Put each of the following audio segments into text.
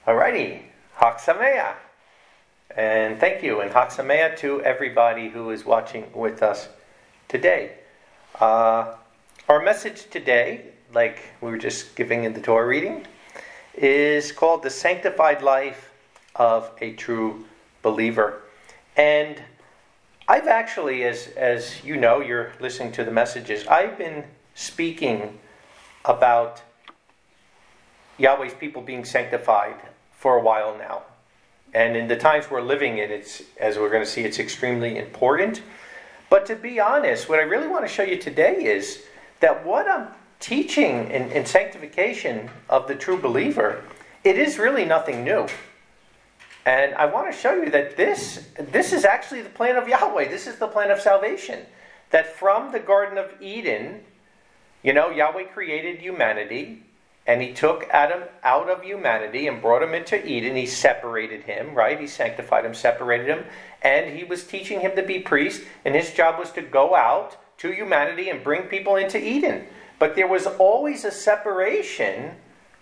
Alrighty, Chag Sameach. And thank you, and Chag Sameach to everybody who is watching with us today. Our message today, like we were just giving in the Torah reading, is called The Sanctified Life of a True Believer. And I've actually, as you know, you're listening to the messages, I've been speaking about Yahweh's people being sanctified for a while now. And in the times we're living in, it's, as we're going to see, it's extremely important. But to be honest, what I really want to show you today is that what I'm teaching in sanctification of the true believer, it is really nothing new. And I want to show you that this is actually the plan of Yahweh. This is the plan of salvation. That from the Garden of Eden, Yahweh created humanity, and he took Adam out of humanity and brought him into Eden. He separated him, right? He sanctified him, separated him, and he was teaching him to be priest, and his job was to go out to humanity and bring people into Eden. But there was always a separation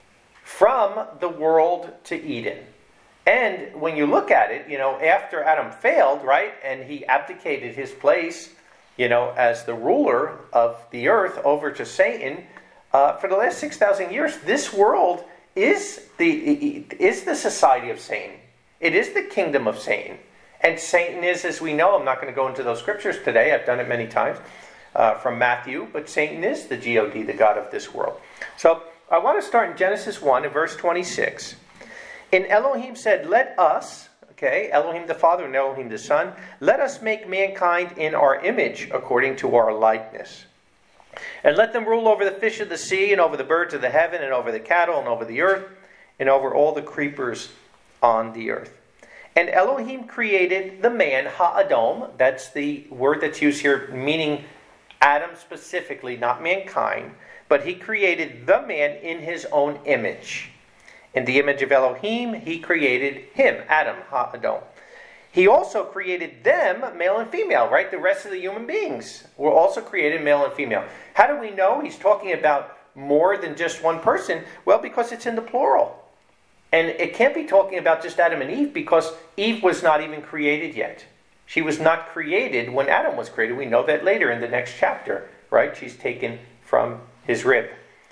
from the world to Eden. And when you look at it, after Adam failed, right, and he abdicated his place, as the ruler of the earth over to Satan, for the last 6,000 years, this world is the society of Satan. It is the kingdom of Satan. And Satan is, as we know, I'm not going to go into those scriptures today, I've done it many times from Matthew, but Satan is the God, the God of this world. So I want to start in Genesis 1 in verse 26. And Elohim said, let us, Elohim the Father and Elohim the Son, let us make mankind in our image according to our likeness. And let them rule over the fish of the sea, and over the birds of the heaven, and over the cattle, and over the earth, and over all the creepers on the earth. And Elohim created the man, Ha'adam. That's the word that's used here, meaning Adam specifically, not mankind. But he created the man in his own image. In the image of Elohim, he created him, Adam, Ha'adam. He also created them, male and female, right? The rest of the human beings were also created male and female. How do we know he's talking about more than just one person? Well, because it's in the plural. And it can't be talking about just Adam and Eve, because Eve was not even created yet. She was not created when Adam was created. We know that later in the next chapter, right? She's taken from his rib.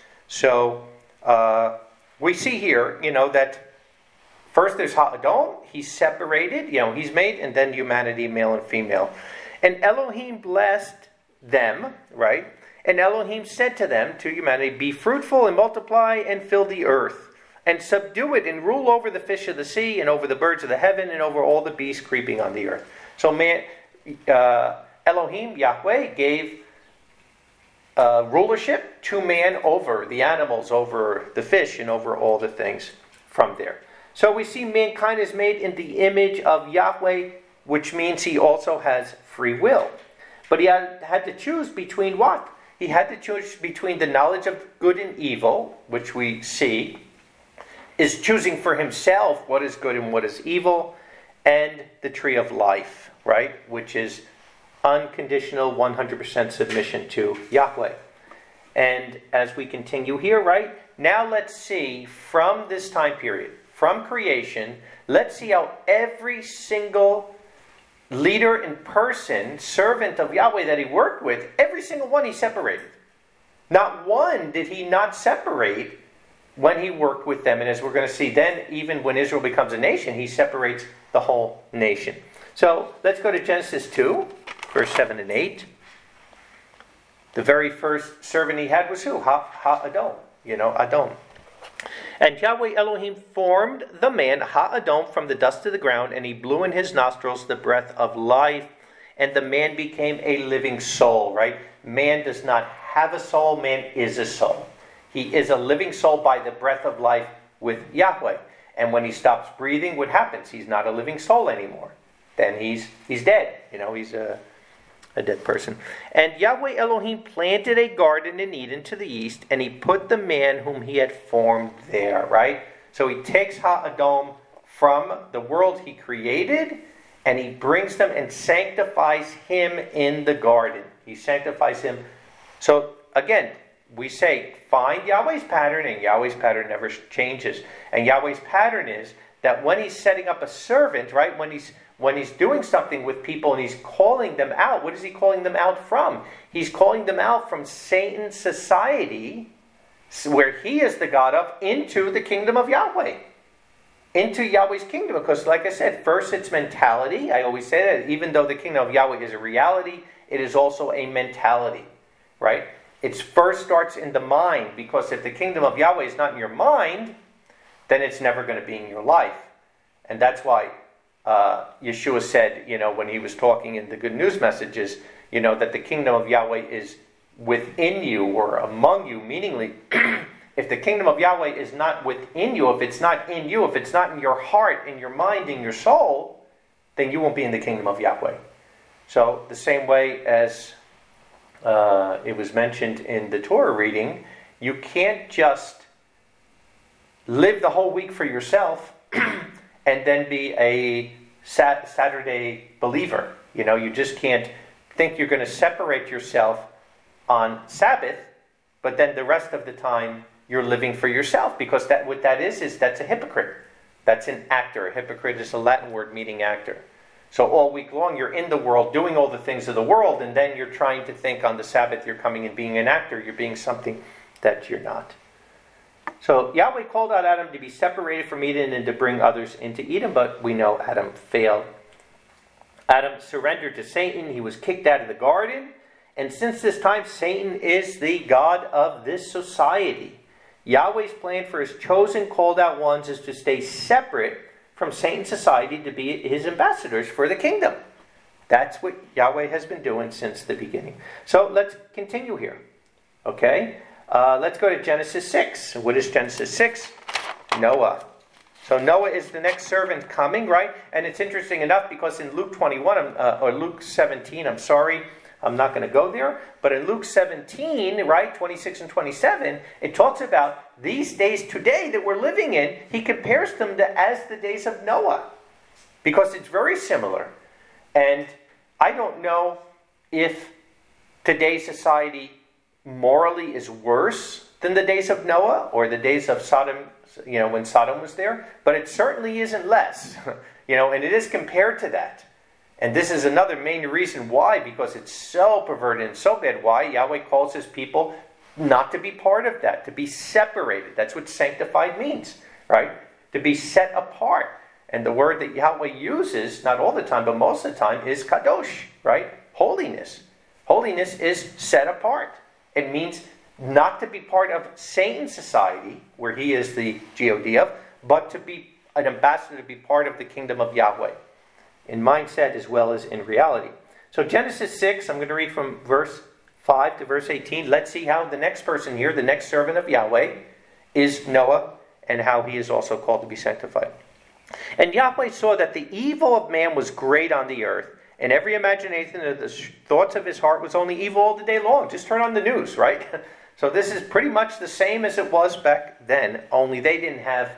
So we see here, that first there's Ha'adam, he's separated, he's made, and then humanity, male and female. And Elohim blessed them, right? And Elohim said to them, to humanity, be fruitful and multiply and fill the earth, and subdue it and rule over the fish of the sea and over the birds of the heaven and over all the beasts creeping on the earth. So Elohim, Yahweh, gave rulership to man over the animals, over the fish, and over all the things from there. So we see mankind is made in the image of Yahweh, which means he also has free will. But he had to choose between what? He had to choose between the knowledge of good and evil, which we see is choosing for himself what is good and what is evil, and the tree of life, right? Which is unconditional 100% submission to Yahweh. And as we continue here, right? Now let's see from this time period, from creation, let's see how every single leader and person, servant of Yahweh that he worked with, every single one he separated. Not one did he not separate when he worked with them. And as we're going to see, then even when Israel becomes a nation, he separates the whole nation. So let's go to Genesis 2, verse 7 and 8. The very first servant he had was who? Ha'adam. Adam. And Yahweh Elohim formed the man, Ha'adam, from the dust of the ground, and he blew in his nostrils the breath of life, and the man became a living soul, right? Man does not have a soul, man is a soul. He is a living soul by the breath of life with Yahweh. And when he stops breathing, what happens? He's not a living soul anymore. Then he's dead. He's a dead person. And Yahweh Elohim planted a garden in Eden to the east, and he put the man whom he had formed there, right? So he takes Ha'adam from the world he created, and he brings them and sanctifies him in the garden. He sanctifies him. So again, we say, find Yahweh's pattern, and Yahweh's pattern never changes. And Yahweh's pattern is that when he's setting up a servant, right, when he's doing something with people and he's calling them out, what is he calling them out from? He's calling them out from Satan's society, where he is the God of, into the kingdom of Yahweh. Into Yahweh's kingdom. Because like I said, first it's mentality. I always say that even though the kingdom of Yahweh is a reality, it is also a mentality, right? It first starts in the mind, because if the kingdom of Yahweh is not in your mind, then it's never going to be in your life. And that's why Yeshua said, when he was talking in the Good News messages, that the kingdom of Yahweh is within you or among you, meaningly, if the kingdom of Yahweh is not within you, if it's not in you, if it's not in your heart, in your mind, in your soul, then you won't be in the kingdom of Yahweh. So the same way as it was mentioned in the Torah reading, you can't just live the whole week for yourself and then be a Saturday believer. You just can't think you're going to separate yourself on Sabbath, but then the rest of the time you're living for yourself, because what that is that's a hypocrite. That's an actor. A hypocrite is a Latin word meaning actor. So all week long you're in the world doing all the things of the world, and then you're trying to think on the Sabbath you're coming and being an actor. You're being something that you're not. So Yahweh called out Adam to be separated from Eden and to bring others into Eden, but we know Adam failed. Adam surrendered to Satan. He was kicked out of the garden. And since this time, Satan is the god of this society. Yahweh's plan for his chosen, called out ones is to stay separate from Satan's society, to be his ambassadors for the kingdom. That's what Yahweh has been doing since the beginning. So let's continue here. Okay? Let's go to Genesis 6. What is Genesis 6? Noah. So Noah is the next servant coming, right? And it's interesting enough because in Luke 21, or Luke 17, I'm not going to go there. But in Luke 17, right, 26 and 27, it talks about these days today that we're living in. He compares them as the days of Noah, because it's very similar. And I don't know if today's society morally is worse than the days of Noah or the days of Sodom, when Sodom was there. But it certainly isn't less, and it is compared to that. And this is another main reason why, because it's so perverted and so bad, why Yahweh calls his people not to be part of that, to be separated. That's what sanctified means, right? To be set apart. And the word that Yahweh uses, not all the time, but most of the time, is kadosh, right? Holiness. Holiness is set apart. It means not to be part of Satan's society, where he is the God of, but to be an ambassador, to be part of the kingdom of Yahweh, in mindset as well as in reality. So Genesis 6, I'm going to read from verse 5 to verse 18. Let's see how the next person here, the next servant of Yahweh, is Noah, and how he is also called to be sanctified. And Yahweh saw that the evil of man was great on the earth, and every imagination of the thoughts of his heart was only evil all the day long. Just turn on the news, right? So this is pretty much the same as it was back then, only they didn't have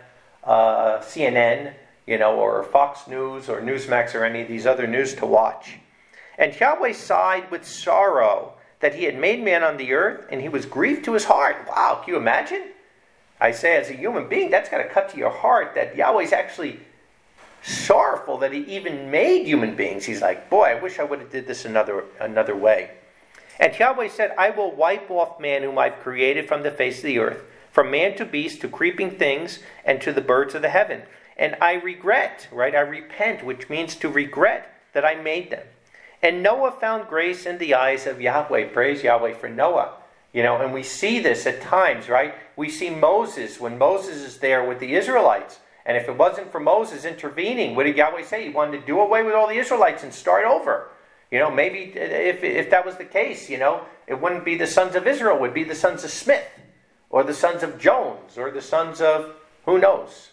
CNN, or Fox News or Newsmax or any of these other news to watch. And Yahweh sighed with sorrow that he had made man on the earth, and he was grieved to his heart. Wow, can you imagine? I say, as a human being, that's got to cut to your heart, that Yahweh's actually sorrowful that he even made human beings. He's like, boy, I wish I would have did this another way. And Yahweh said, I will wipe off man whom I've created from the face of the earth, from man to beast, to creeping things, and to the birds of the heaven. And I regret, right? I repent, which means to regret that I made them. And Noah found grace in the eyes of Yahweh. Praise Yahweh for Noah. And we see this at times, right? We see Moses, when Moses is there with the Israelites. And if it wasn't for Moses intervening, what did Yahweh say? He wanted to do away with all the Israelites and start over. Maybe if that was the case, it wouldn't be the sons of Israel. It would be the sons of Smith, or the sons of Jones, or the sons of who knows,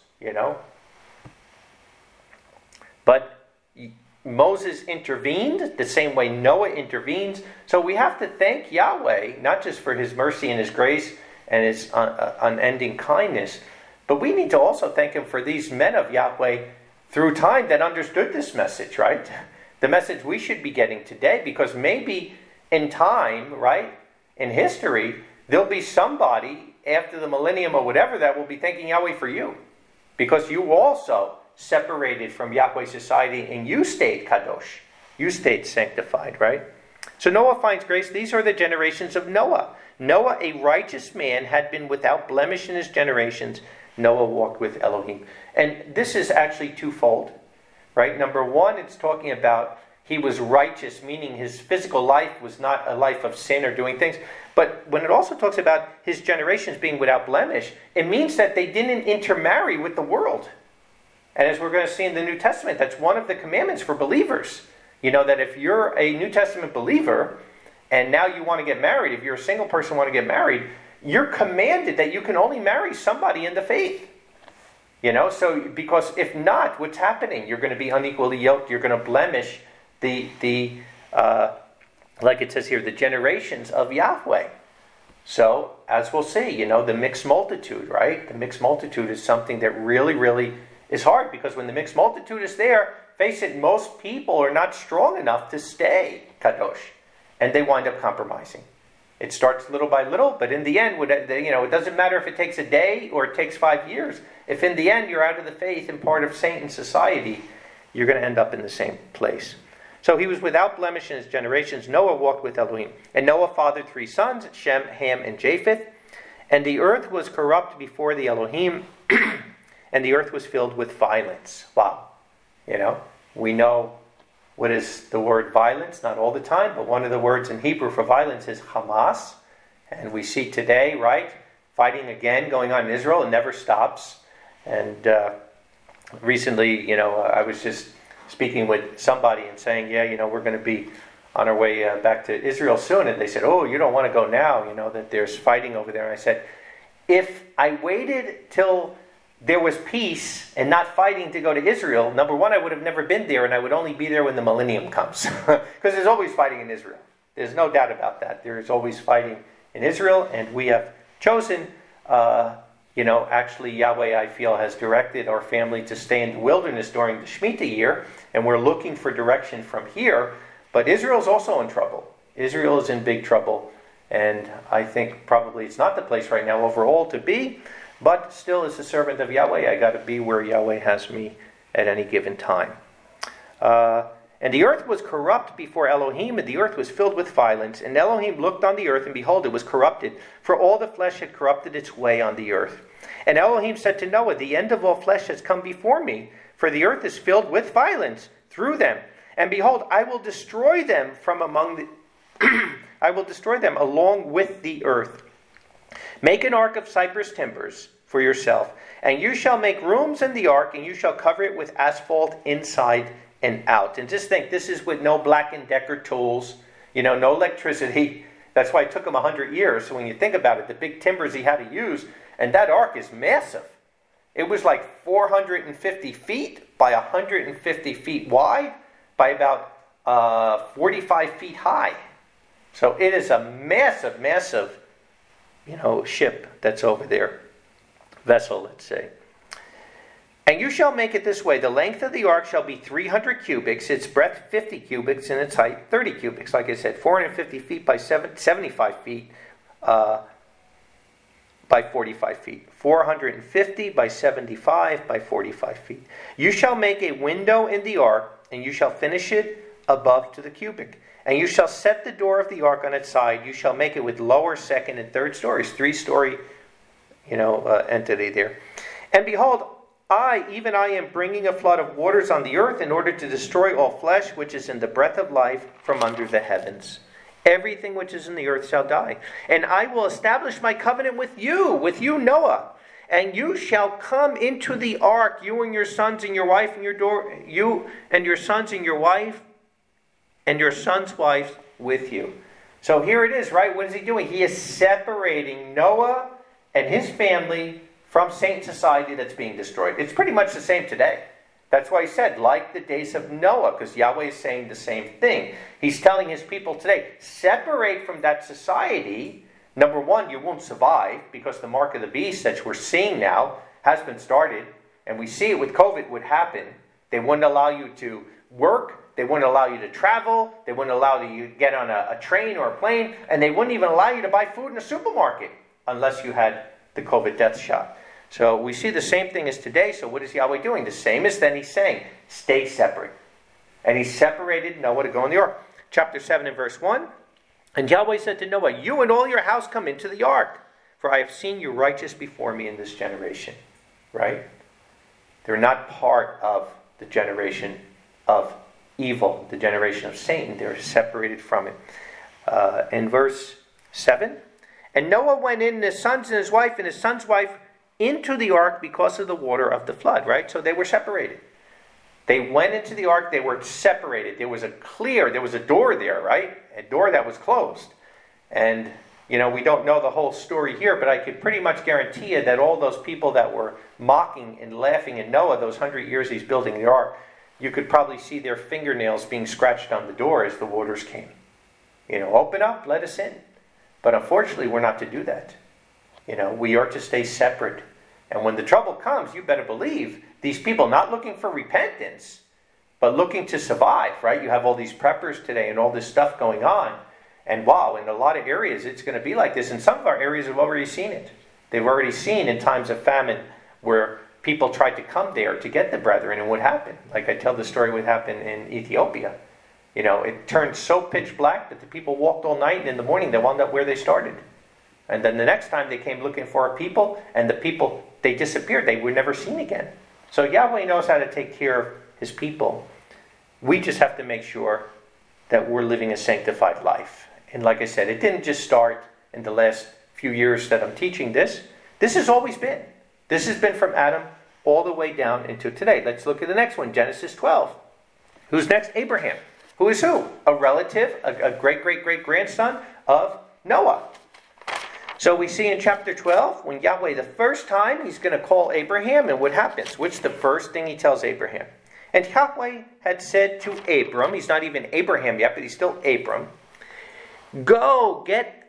But Moses intervened the same way Noah intervenes. So we have to thank Yahweh, not just for his mercy and his grace and his unending kindness, but we need to also thank him for these men of Yahweh through time that understood this message, right? The message we should be getting today, because maybe in time, right, in history, there'll be somebody after the millennium or whatever that will be thanking Yahweh for you. Because you also separated from Yahweh's society and you stayed kadosh. You stayed sanctified, right? So Noah finds grace. These are the generations of Noah. Noah, a righteous man, had been without blemish in his generations. Noah walked with Elohim. And this is actually twofold, right? Number one, it's talking about he was righteous, meaning his physical life was not a life of sin or doing things. But when it also talks about his generations being without blemish, it means that they didn't intermarry with the world. And as we're going to see in the New Testament, that's one of the commandments for believers. You know, that if you're a New Testament believer and now you want to get married, if you're a single person and want to get married, you're commanded that you can only marry somebody in the faith. You know, so because if not, what's happening? You're going to be unequally yoked. You're going to blemish the like it says here, the generations of Yahweh. So, as we'll see, you know, the mixed multitude, right? The mixed multitude is something that really, really is hard, because when the mixed multitude is there, face it, most people are not strong enough to stay kadosh, and they wind up compromising. It starts little by little, but in the end, you know, it doesn't matter if it takes a day or it takes 5 years. If in the end you're out of the faith and part of Satan society, you're going to end up in the same place. So he was without blemish in his generations. Noah walked with Elohim. And Noah fathered 3 sons, Shem, Ham, and Japheth. And the earth was corrupt before the Elohim, and the earth was filled with violence. Wow. You know, we know what is the word violence, not all the time, but one of the words in Hebrew for violence is Hamas. And we see today, right, fighting again going on in Israel. It never stops. And recently, you know, I was just speaking with somebody and saying, yeah, you know, we're going to be on our way back to Israel soon. And they said, oh, you don't want to go now, you know, that there's fighting over there. And I said, if I waited till there was peace and not fighting to go to Israel, number one, I would have never been there, and I would only be there when the millennium comes. Because there's always fighting in Israel. There's no doubt about that. There is always fighting in Israel, and we have chosen, you know, actually Yahweh, I feel, has directed our family to stay in the wilderness during the Shemitah year, and we're looking for direction from here. But Israel's also in trouble. Israel is in big trouble, and I think probably it's not the place right now overall to be, but still, as a servant of Yahweh, I got to be where Yahweh has me at any given time. And the earth was corrupt before Elohim, and the earth was filled with violence. And Elohim looked on the earth, and behold, it was corrupted, for all the flesh had corrupted its way on the earth. And Elohim said to Noah, the end of all flesh has come before me, for the earth is filled with violence through them. And behold, I will destroy them from among the I will destroy them along with the earth. Make an ark of cypress timbers for yourself, and you shall make rooms in the ark, and you shall cover it with asphalt inside and out. And just think, this is with no Black & Decker tools, you know, no electricity. That's why it took him 100 years. So when you think about it, the big timbers he had to use, and that ark is massive. It was like 450 feet by 150 feet wide by about 45 feet high. So it is a massive, massive, you know, ship that's over there. Vessel, let's say. And you shall make it this way. The length of the ark shall be 300 cubits, its breadth 50 cubits, and its height 30 cubits. Like I said, 450 feet by 75 feet by 45 feet. 450 by 75 by 45 feet. You shall make a window in the ark, and you shall finish it above to the cubit. And you shall set the door of the ark on its side. You shall make it with lower, second, and third stories. 3-story, entity there. And behold, even I am bringing a flood of waters on the earth in order to destroy all flesh which is in the breath of life from under the heavens. Everything which is in the earth shall die. And I will establish my covenant with you, Noah. And you shall come into the ark, you and your sons and your wife and you and your sons and your wife and your son's wife with you. So here it is, right? What is he doing? He is separating Noah and his family from Saint society that's being destroyed. It's pretty much the same today. That's why he said, like the days of Noah, because Yahweh is saying the same thing. He's telling his people today, separate from that society. Number one, you won't survive, because the mark of the beast that we're seeing now has been started, and we see it with COVID would happen. They wouldn't allow you to work, They wouldn't allow you to travel. They wouldn't allow you to get on a train or a plane. And they wouldn't even allow you to buy food in a supermarket unless you had the COVID death shot. So we see the same thing as today. So what is Yahweh doing? The same as then he's saying, stay separate. And he separated Noah to go in the ark. Chapter 7 and verse 1. And Yahweh said to Noah, you and all your house come into the ark, for I have seen you righteous before me in this generation. Right? They're not part of the generation of evil, the generation of Satan. They're separated from it. In verse 7, and Noah went in, and his sons and his son's wife, into the ark because of the water of the flood. Right? So they were separated. They went into the ark. They were separated. There was a door there, right? A door that was closed. And, we don't know the whole story here, but I could pretty much guarantee you that all those people that were mocking and laughing at Noah those 100 years he's building the ark, you could probably see their fingernails being scratched on the door as the waters came. Open up, let us in. But unfortunately, we're not to do that. We are to stay separate. And when the trouble comes, you better believe these people not looking for repentance, but looking to survive, right? You have all these preppers today and all this stuff going on. And wow, in a lot of areas, it's going to be like this. In some of our areas have already seen it. They've already seen in times of famine where people tried to come there to get the brethren, and what happened? Like I tell the story what happened in Ethiopia. It turned so pitch black that the people walked all night, and in the morning they wound up where they started. And then the next time they came looking for our people, and the people, they disappeared. They were never seen again. So Yahweh knows how to take care of his people. We just have to make sure that we're living a sanctified life. And like I said, it didn't just start in the last few years that I'm teaching this. This has always been. This has been from Adam all the way down into today. Let's look at the next one, Genesis 12. Who's next? Abraham. Who is who? A relative, a great-great-great-grandson of Noah. So we see in chapter 12, when Yahweh, the first time, he's going to call Abraham, and what happens? What's the first thing he tells Abraham? And Yahweh had said to Abram, he's not even Abraham yet, but he's still Abram, Go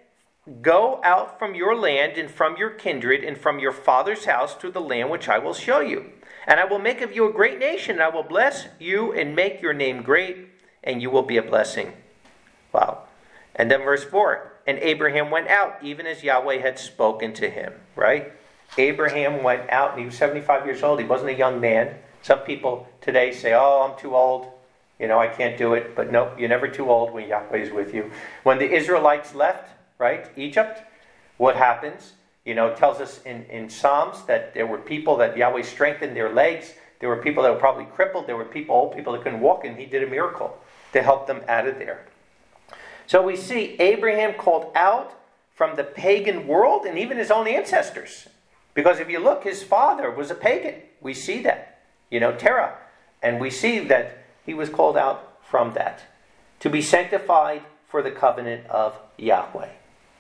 out from your land and from your kindred and from your father's house to the land which I will show you. And I will make of you a great nation, and I will bless you and make your name great, and you will be a blessing. Wow. And then verse 4, and Abraham went out, even as Yahweh had spoken to him. Right? Abraham went out, and he was 75 years old. He wasn't a young man. Some people today say, oh, I'm too old. I can't do it. But no, you're never too old when Yahweh is with you. When the Israelites left, right, Egypt, what happens? It tells us in Psalms that there were people that Yahweh strengthened their legs. There were people that were probably crippled. There were old people that couldn't walk, and he did a miracle to help them out of there. So we see Abraham called out from the pagan world and even his own ancestors. Because if you look, his father was a pagan. We see that. Terah. And we see that he was called out from that to be sanctified for the covenant of Yahweh.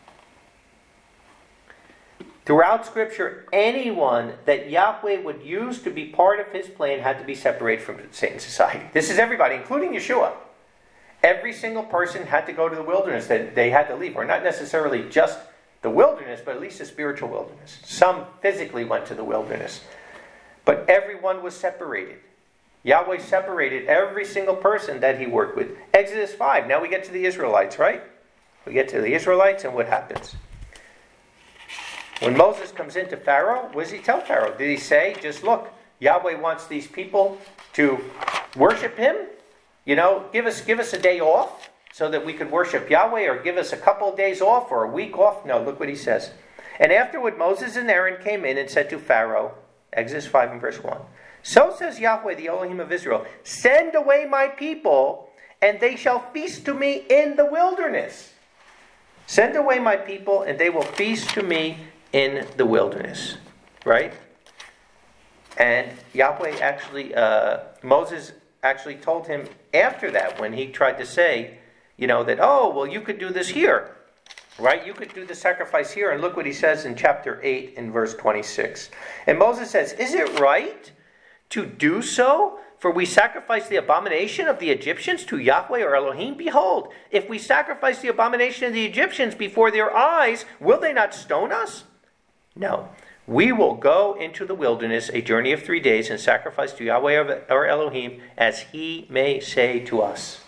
Throughout Scripture, anyone that Yahweh would use to be part of his plan had to be separated from Satan's society. This is everybody, including Yeshua. Every single person had to go to the wilderness. That they had to leave. Or not necessarily just the wilderness, but at least the spiritual wilderness. Some physically went to the wilderness. But everyone was separated. Yahweh separated every single person that he worked with. Exodus 5. Now we get to the Israelites, right? We get to the Israelites, and what happens? When Moses comes into Pharaoh, what does he tell Pharaoh? Did he say, just look, Yahweh wants these people to worship him? Give us a day off so that we could worship Yahweh, or give us a couple of days off or a week off? No, look what he says. And afterward Moses and Aaron came in and said to Pharaoh, Exodus 5 and verse 1, So says Yahweh, the Elohim of Israel, Send away my people, and they shall feast to me in the wilderness. Send away my people, and they will feast to me in the wilderness. Right? And Yahweh actually, Moses actually told him after that, when he tried to say, that, oh, well, you could do this here. Right? You could do the sacrifice here. And look what he says in chapter 8 in verse 26. And Moses says, Is it right to do so? For we sacrifice the abomination of the Egyptians to Yahweh or Elohim. Behold, if we sacrifice the abomination of the Egyptians before their eyes, will they not stone us? No. We will go into the wilderness a journey of 3 days and sacrifice to Yahweh our Elohim as he may say to us.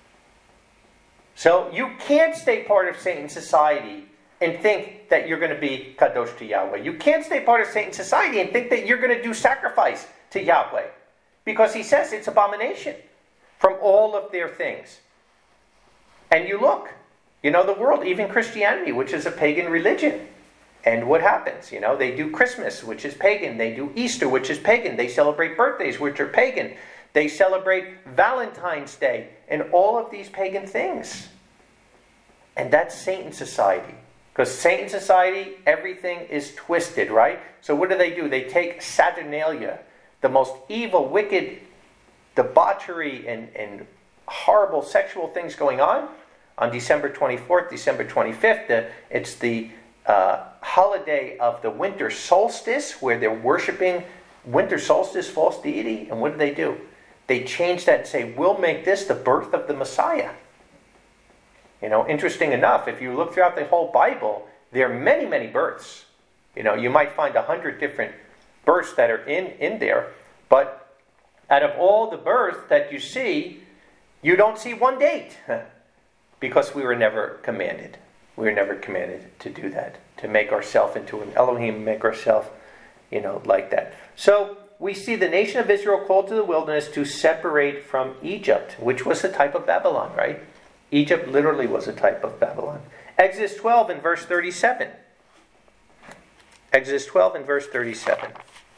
So you can't stay part of Satan's society and think that you're going to be kadosh to Yahweh. You can't stay part of Satan's society and think that you're going to do sacrifice to Yahweh. Because he says it's abomination from all of their things. And you look, the world, even Christianity, which is a pagan religion. And what happens? They do Christmas, which is pagan. They do Easter, which is pagan. They celebrate birthdays, which are pagan. They celebrate Valentine's Day and all of these pagan things. And that's Satan's society. Because Satan's society, everything is twisted, right? So what do? They take Saturnalia, the most evil, wicked, debauchery, and horrible sexual things going on December 24th, December 25th. It's the holiday of the winter solstice, where they're worshiping winter solstice, false deity. And what do? They change that and say, we'll make this the birth of the Messiah. Interesting enough, if you look throughout the whole Bible, there are many, many births. You might find 100 different births that are in there, but out of all the births that you see, you don't see one date, because we were never commanded. We were never commanded to do that, to make ourselves into an Elohim, make ourselves, like that. So we see the nation of Israel called to the wilderness to separate from Egypt, which was a type of Babylon, right? Egypt literally was a type of Babylon. Exodus 12 and verse 37. Exodus 12 and verse 37.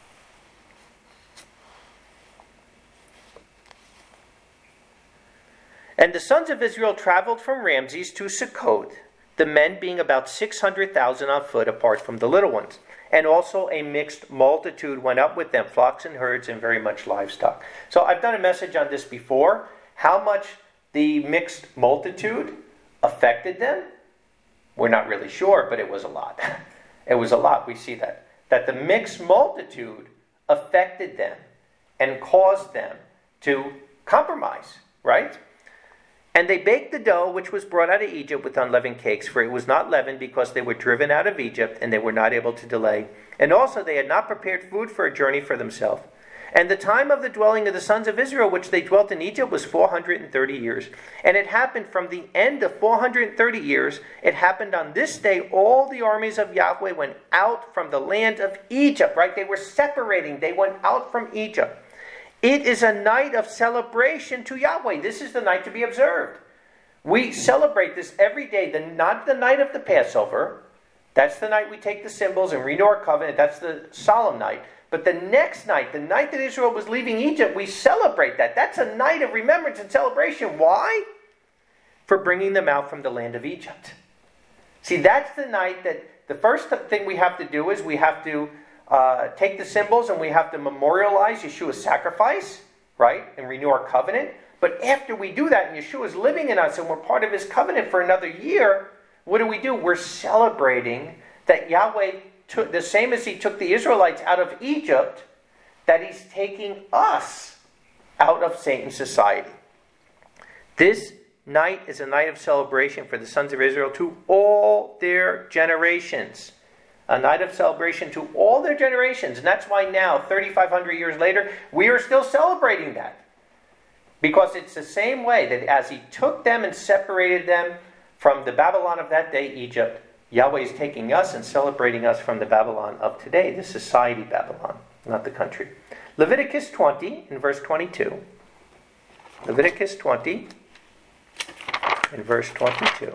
And the sons of Israel traveled from Ramses to Succoth, the men being about 600,000 on foot apart from the little ones. And also a mixed multitude went up with them, flocks and herds and very much livestock. So I've done a message on this before, how much the mixed multitude affected them. We're not really sure, but it was a lot. It was a lot. We see that the mixed multitude affected them and caused them to compromise, right? And they baked the dough which was brought out of Egypt with unleavened cakes, for it was not leavened, because they were driven out of Egypt, and they were not able to delay. And also they had not prepared food for a journey for themselves. And the time of the dwelling of the sons of Israel, which they dwelt in Egypt, was 430 years. And it happened from the end of 430 years, it happened on this day, all the armies of Yahweh went out from the land of Egypt, right? They were separating. They went out from Egypt. It is a night of celebration to Yahweh. This is the night to be observed. We celebrate this every day, not the night of the Passover. That's the night we take the symbols and renew our covenant. That's the solemn night. But the next night, the night that Israel was leaving Egypt, we celebrate that. That's a night of remembrance and celebration. Why? For bringing them out from the land of Egypt. See, that's the night that the first thing we have to do is we have to take the symbols and we have to memorialize Yeshua's sacrifice, right? And renew our covenant. But after we do that, and Yeshua is living in us and we're part of his covenant for another year, what do? We're celebrating that Yahweh took, the same as he took the Israelites out of Egypt, that he's taking us out of Satan's society. This night is a night of celebration for the sons of Israel to all their generations. A night of celebration to all their generations. And that's why now, 3,500 years later, we are still celebrating that. Because it's the same way that as he took them and separated them from the Babylon of that day, Egypt, Yahweh is taking us and celebrating us from the Babylon of today, the society Babylon, not the country. Leviticus 20 in verse 22. Leviticus 20 in verse 22.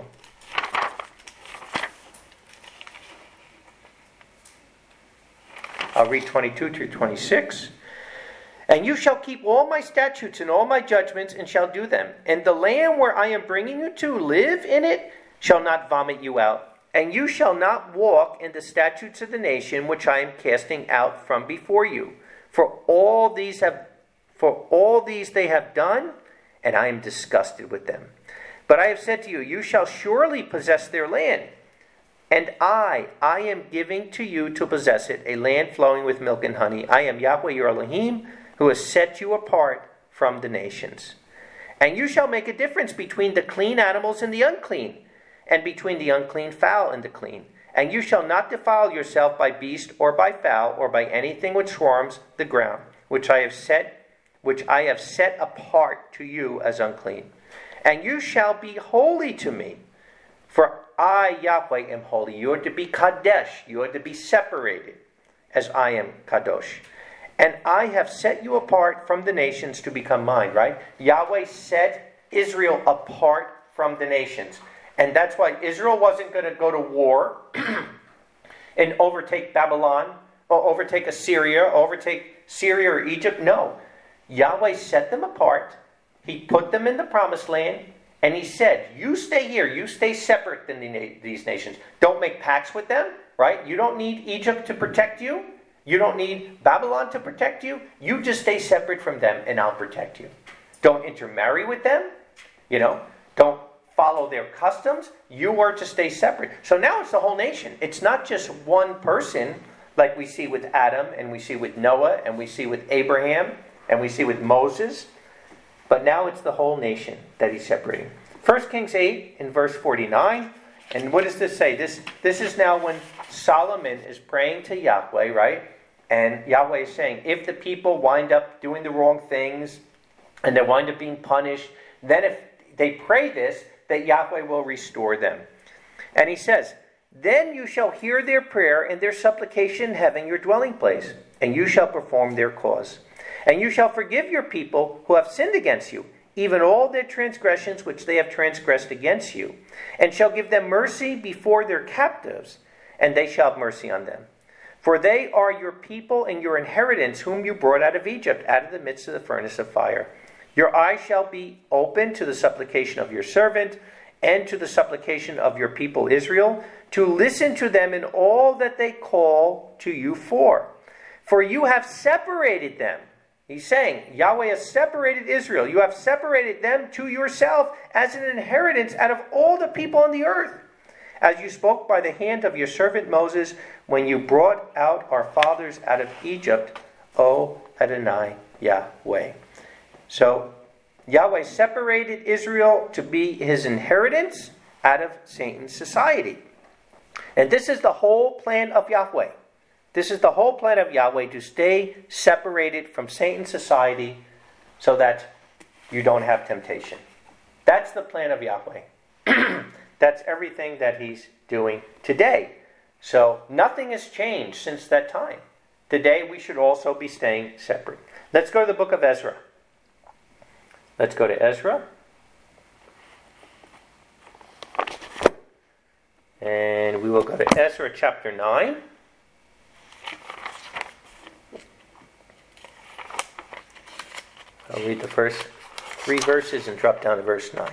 I'll read 22 through 26. And you shall keep all my statutes and all my judgments, and shall do them. And the land where I am bringing you to, live in it, shall not vomit you out. And you shall not walk in the statutes of the nation which I am casting out from before you. For all these they have done, and I am disgusted with them. But I have said to you, you shall surely possess their land. And I am giving to you to possess it, a land flowing with milk and honey. I am Yahweh your Elohim, who has set you apart from the nations. And you shall make a difference between the clean animals and the unclean, and between the unclean fowl and the clean. And you shall not defile yourself by beast or by fowl or by anything which swarms the ground, which I have set apart to you as unclean. And you shall be holy to me, for I, Yahweh, am holy. You are to be Kadesh. You are to be separated, as I am Kadosh. And I have set you apart from the nations to become mine, right? Yahweh set Israel apart from the nations. And that's why Israel wasn't going to go to war and overtake Babylon, or overtake Assyria, or overtake Syria or Egypt. No. Yahweh set them apart. He put them in the promised land. And he said, you stay here. You stay separate than these nations. Don't make pacts with them, right? You don't need Egypt to protect you. You don't need Babylon to protect you. You just stay separate from them and I'll protect you. Don't intermarry with them. Don't follow their customs. You are to stay separate. So now it's the whole nation. It's not just one person like we see with Adam and we see with Noah and we see with Abraham and we see with Moses. But now it's the whole nation that he's separating. 1 Kings 8 in verse 49. And what does this say? This is now when Solomon is praying to Yahweh, right? And Yahweh is saying, if the people wind up doing the wrong things and they wind up being punished, then if they pray this, that Yahweh will restore them. And he says, then you shall hear their prayer and their supplication in heaven, your dwelling place, and you shall perform their cause. And you shall forgive your people who have sinned against you, even all their transgressions which they have transgressed against you, and shall give them mercy before their captives, and they shall have mercy on them. For they are your people and your inheritance, whom you brought out of Egypt, out of the midst of the furnace of fire. Your eyes shall be open to the supplication of your servant, and to the supplication of your people Israel, to listen to them in all that they call to you for. For you have separated them. He's saying, Yahweh has separated Israel. You have separated them to yourself as an inheritance out of all the people on the earth, as you spoke by the hand of your servant Moses when you brought out our fathers out of Egypt, O Adonai Yahweh. So Yahweh separated Israel to be his inheritance out of Satan's society. And this is the whole plan of Yahweh. This is the whole plan of Yahweh, to stay separated from Satan's society so that you don't have temptation. That's the plan of Yahweh. That's everything that he's doing today. So nothing has changed since that time. Today we should also be staying separate. Let's go to the book of Ezra. Let's go to Ezra. And we will go to Ezra chapter 9. I'll read the first 3 verses and drop down to verse 9.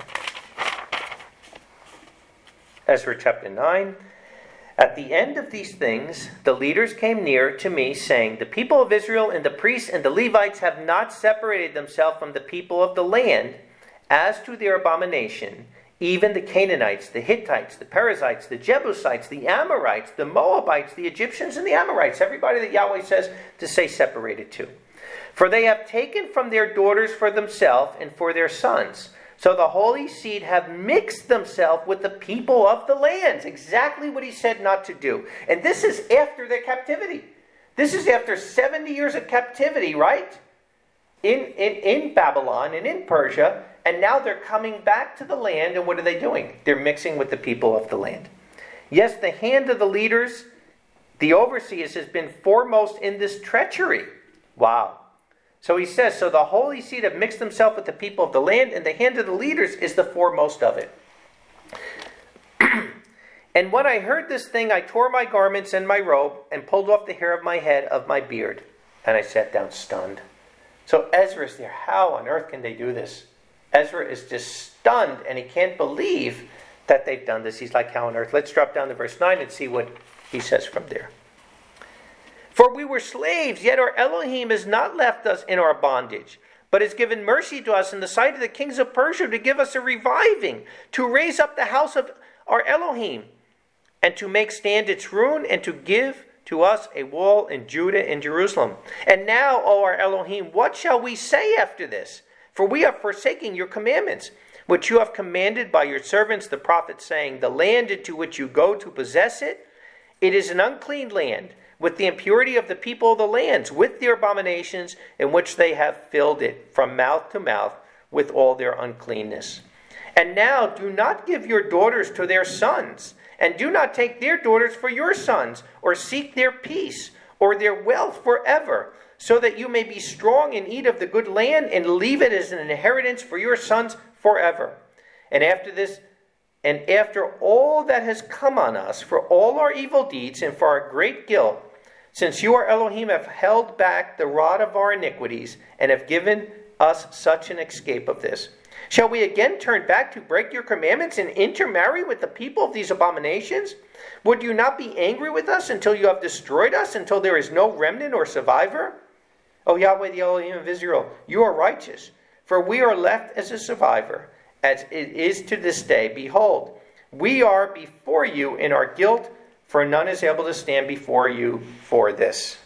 Ezra chapter 9. At the end of these things, the leaders came near to me, saying, the people of Israel and the priests and the Levites have not separated themselves from the people of the land as to their abomination, even the Canaanites, the Hittites, the Perizzites, the Jebusites, the Amorites, the Moabites, the Egyptians, and the Amorites. Everybody that Yahweh says to stay separated to. For they have taken from their daughters for themselves and for their sons. So the holy seed have mixed themselves with the people of the lands. Exactly what he said not to do. And this is after their captivity. This is after 70 years of captivity, right? In Babylon and in Persia. And now they're coming back to the land. And what are they doing? They're mixing with the people of the land. Yes, the hand of the leaders, the overseers, has been foremost in this treachery. Wow. So he says, so the holy seed have mixed themselves with the people of the land, and the hand of the leaders is the foremost of it. And when I heard this thing, I tore my garments and my robe, and pulled off the hair of my head of my beard. And I sat down stunned. So Ezra is there. How on earth can they do this? Ezra is just stunned, and he can't believe that they've done this. He's like, how on earth? Let's drop down to verse 9 and see what he says from there. For we were slaves, yet our Elohim has not left us in our bondage, but has given mercy to us in the sight of the kings of Persia to give us a reviving, to raise up the house of our Elohim, and to make stand its ruin, and to give to us a wall in Judah and Jerusalem. And now, O our Elohim, what shall we say after this? For we are forsaking your commandments, which you have commanded by your servants the prophets, saying, the land into which you go to possess it, It is an unclean land, with the impurity of the people of the lands, with their abominations in which they have filled it from mouth to mouth with all their uncleanness. And now do not give your daughters to their sons, and do not take their daughters for your sons, or seek their peace, or their wealth forever, so that you may be strong and eat of the good land, and leave it as an inheritance for your sons forever. And after all that has come on us, for all our evil deeds, and for our great guilt, since you, our Elohim, have held back the rod of our iniquities, and have given us such an escape of this, shall we again turn back to break your commandments and intermarry with the people of these abominations? Would you not be angry with us until you have destroyed us, until there is no remnant or survivor? O Yahweh, the Elohim of Israel, you are righteous, for we are left as a survivor, as it is to this day. Behold, we are before you in our guilt, for none is able to stand before you for this.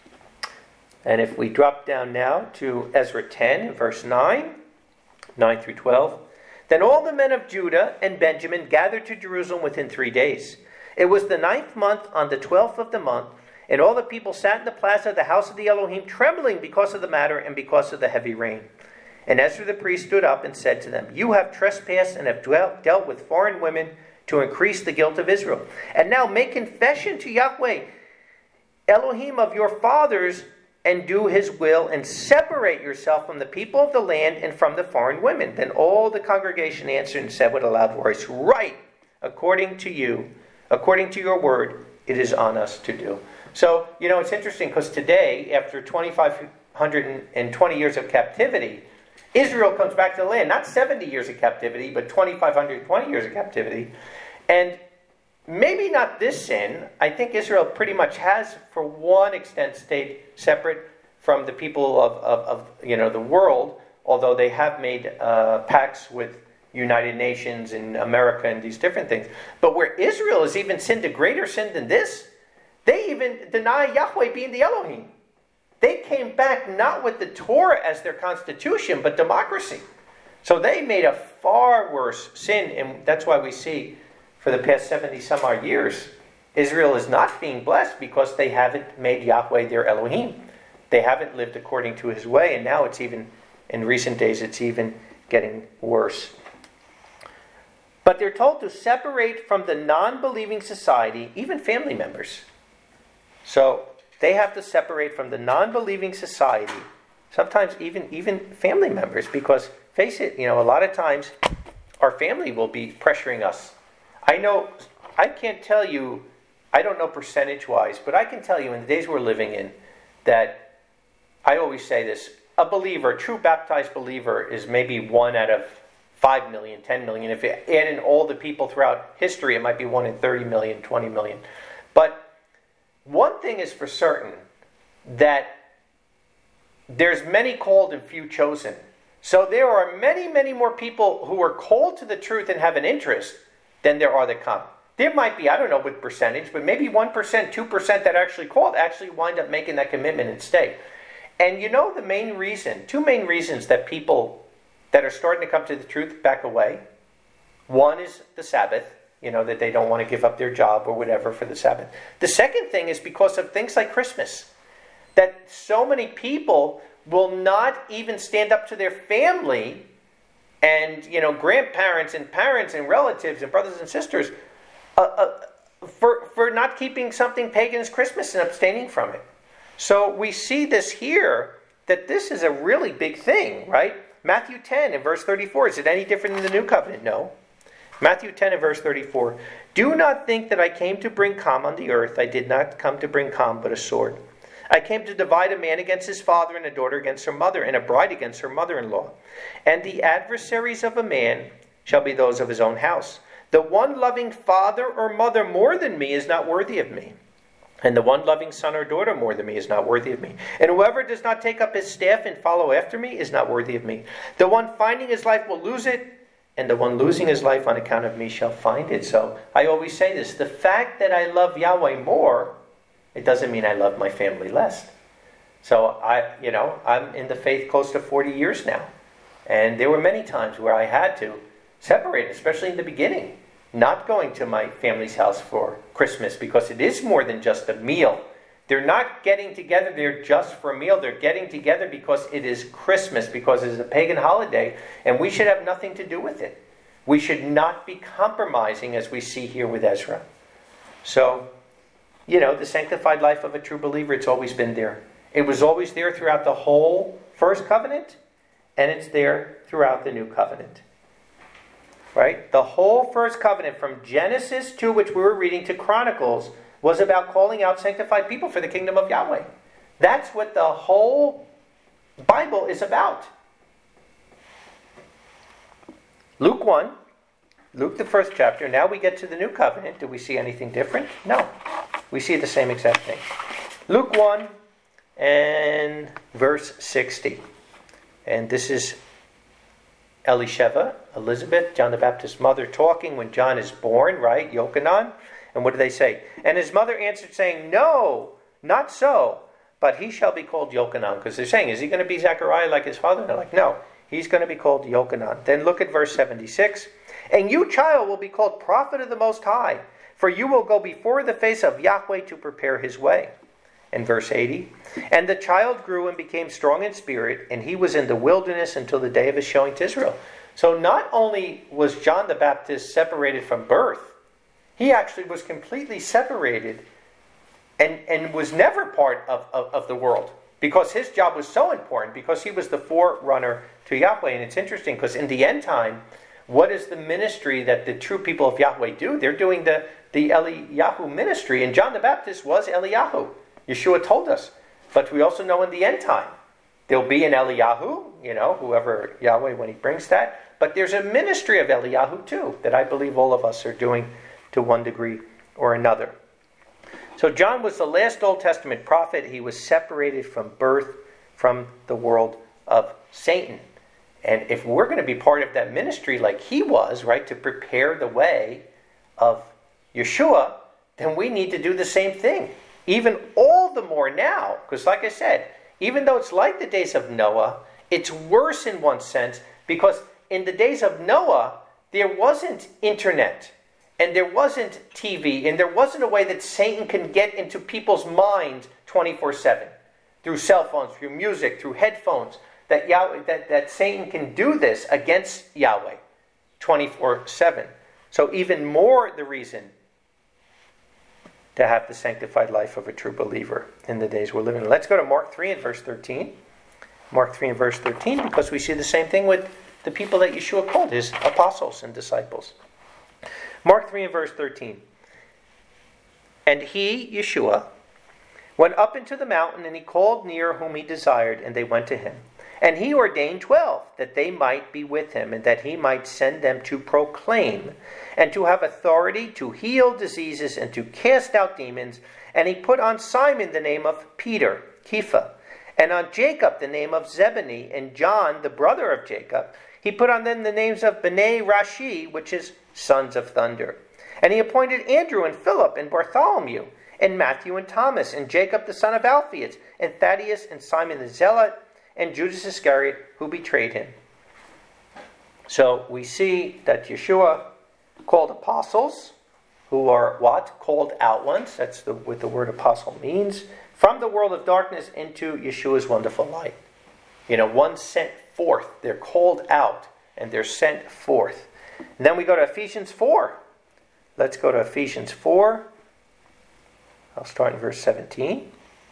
And if we drop down now to Ezra 10, verse 9 through 12. Then all the men of Judah and Benjamin gathered to Jerusalem within 3 days. It was the 9th month on the 12th of the month, and all the people sat in the plaza of the house of the Elohim, trembling because of the matter and because of the heavy rain. And Ezra the priest stood up and said to them, You have trespassed and have dealt with foreign women to increase the guilt of Israel. And now make confession to Yahweh, Elohim of your fathers, and do his will, and separate yourself from the people of the land and from the foreign women. Then all the congregation answered and said with a loud voice, Right, according to your word, it is on us to do. So, it's interesting because today, after 2,520 years of captivity, Israel comes back to the land. Not 70 years of captivity, but 2,520 years of captivity. And maybe not this sin. I think Israel pretty much has, for one extent, stayed separate from the people of the world, although they have made pacts with United Nations and America and these different things. But where Israel has even sinned a greater sin than this, they even deny Yahweh being the Elohim. They came back not with the Torah as their constitution, but democracy. So they made a far worse sin, and that's why we see for the past 70 some odd years, Israel is not being blessed because they haven't made Yahweh their Elohim. They haven't lived according to his way, and now it's even, in recent days, it's even getting worse. But they're told to separate from the non-believing society, even family members. So they have to separate from the non-believing society, sometimes even family members, because face it, a lot of times our family will be pressuring us. I can't tell you, I don't know percentage-wise, but I can tell you in the days we're living in that I always say this, a believer, a true baptized believer is maybe 1 out of 5 million, 10 million. If you add in all the people throughout history, it might be 1 in 30 million, 20 million. But one thing is for certain, that there's many called and few chosen. So there are many, many more people who are called to the truth and have an interest than there are that come. There might be, I don't know what percentage, but maybe 1%, 2% that actually called actually wind up making that commitment and stay. And the main reason, 2 main reasons that people that are starting to come to the truth back away. One is the Sabbath, that they don't want to give up their job or whatever for the Sabbath. The second thing is because of things like Christmas. That so many people will not even stand up to their family and, grandparents and parents and relatives and brothers and sisters for not keeping something pagan as Christmas and abstaining from it. So we see this here, that this is a really big thing, right? Matthew 10 and verse 34. Is it any different than the New Covenant? No. Matthew 10 and verse 34. Do not think that I came to bring calm on the earth. I did not come to bring calm, but a sword. I came to divide a man against his father, and a daughter against her mother, and a bride against her mother-in-law. And the adversaries of a man shall be those of his own house. The one loving father or mother more than me is not worthy of me. And the one loving son or daughter more than me is not worthy of me. And whoever does not take up his staff and follow after me is not worthy of me. The one finding his life will lose it, and the one losing his life on account of me shall find it. So I always say this, the fact that I love Yahweh more, it doesn't mean I love my family less. So I'm in the faith close to 40 years now. And there were many times where I had to separate, especially in the beginning. not going to my family's house for Christmas, because it is more than just a meal. They're not getting together there just for a meal. They're getting together because it is Christmas, because it is a pagan holiday, and we should have nothing to do with it. We should not be compromising, as we see here with Ezra. So, the sanctified life of a true believer, it's always been there. It was always there throughout the whole first covenant, and it's there throughout the new covenant. Right? The whole first covenant, from Genesis 2, which we were reading, to Chronicles, was about calling out sanctified people for the kingdom of Yahweh. That's what the whole Bible is about. Luke 1, Luke the first chapter. Now we get to the new covenant. Do we see anything different? No. We see the same exact thing. Luke 1 and verse 60. And this is Elisheva, Elizabeth, John the Baptist's mother, talking when John is born, right? Yochanan. And what do they say? And his mother answered, saying, "No, not so, but he shall be called Yochanan." Because they're saying, is he going to be Zechariah like his father? And they're like, no, he's going to be called Yochanan. Then look at verse 76. "And you, child, will be called prophet of the Most High, for you will go before the face of Yahweh to prepare his way." And verse 80. "And the child grew and became strong in spirit, and he was in the wilderness until the day of his showing to Israel." So not only was John the Baptist separated from birth, he actually was completely separated and was never part of the world, because his job was so important, because he was the forerunner to Yahweh. And it's interesting, because in the end time, what is the ministry that the true people of Yahweh do? They're doing the Eliyahu ministry, and John the Baptist was Eliyahu. Yeshua told us. But we also know in the end time, there'll be an Eliyahu, whoever Yahweh, when he brings that. But there's a ministry of Eliyahu too, that I believe all of us are doing to one degree or another. So John was the last Old Testament prophet. He was separated from birth from the world of Satan. And if we're going to be part of that ministry like he was, right, to prepare the way of Yeshua, then we need to do the same thing. Even all the more now, because like I said, even though it's like the days of Noah, it's worse in one sense, because in the days of Noah, there wasn't internet, and there wasn't TV, and there wasn't a way that Satan can get into people's minds 24/7 through cell phones, through music, through headphones. That Satan can do this against Yahweh 24/7. So even more the reason to have the sanctified life of a true believer in the days we're living in. Let's go to Mark 3 and verse 13. Mark 3 and verse 13, because we see the same thing with the people that Yeshua called his apostles and disciples. Mark 3 and verse 13. "And he, Yeshua, went up into the mountain, and he called near whom he desired, and they went to him. And he ordained 12, that they might be with him, and that he might send them to proclaim, and to have authority to heal diseases, and to cast out demons. And he put on Simon the name of Peter, Kepha, and on Jacob the name of Zebedee, and John the brother of Jacob. He put on them the names of Bnei Rashi, which is sons of thunder. And he appointed Andrew and Philip and Bartholomew, and Matthew and Thomas, and Jacob the son of Alphaeus, and Thaddeus, and Simon the Zealot, and Judas Iscariot, who betrayed him." So we see that Yeshua called apostles, who are what? Called out ones. That's what the word apostle means. From the world of darkness into Yeshua's wonderful light. One sent forth. They're called out, and they're sent forth. And then we go to Ephesians 4. Let's go to Ephesians 4. I'll start in verse 17.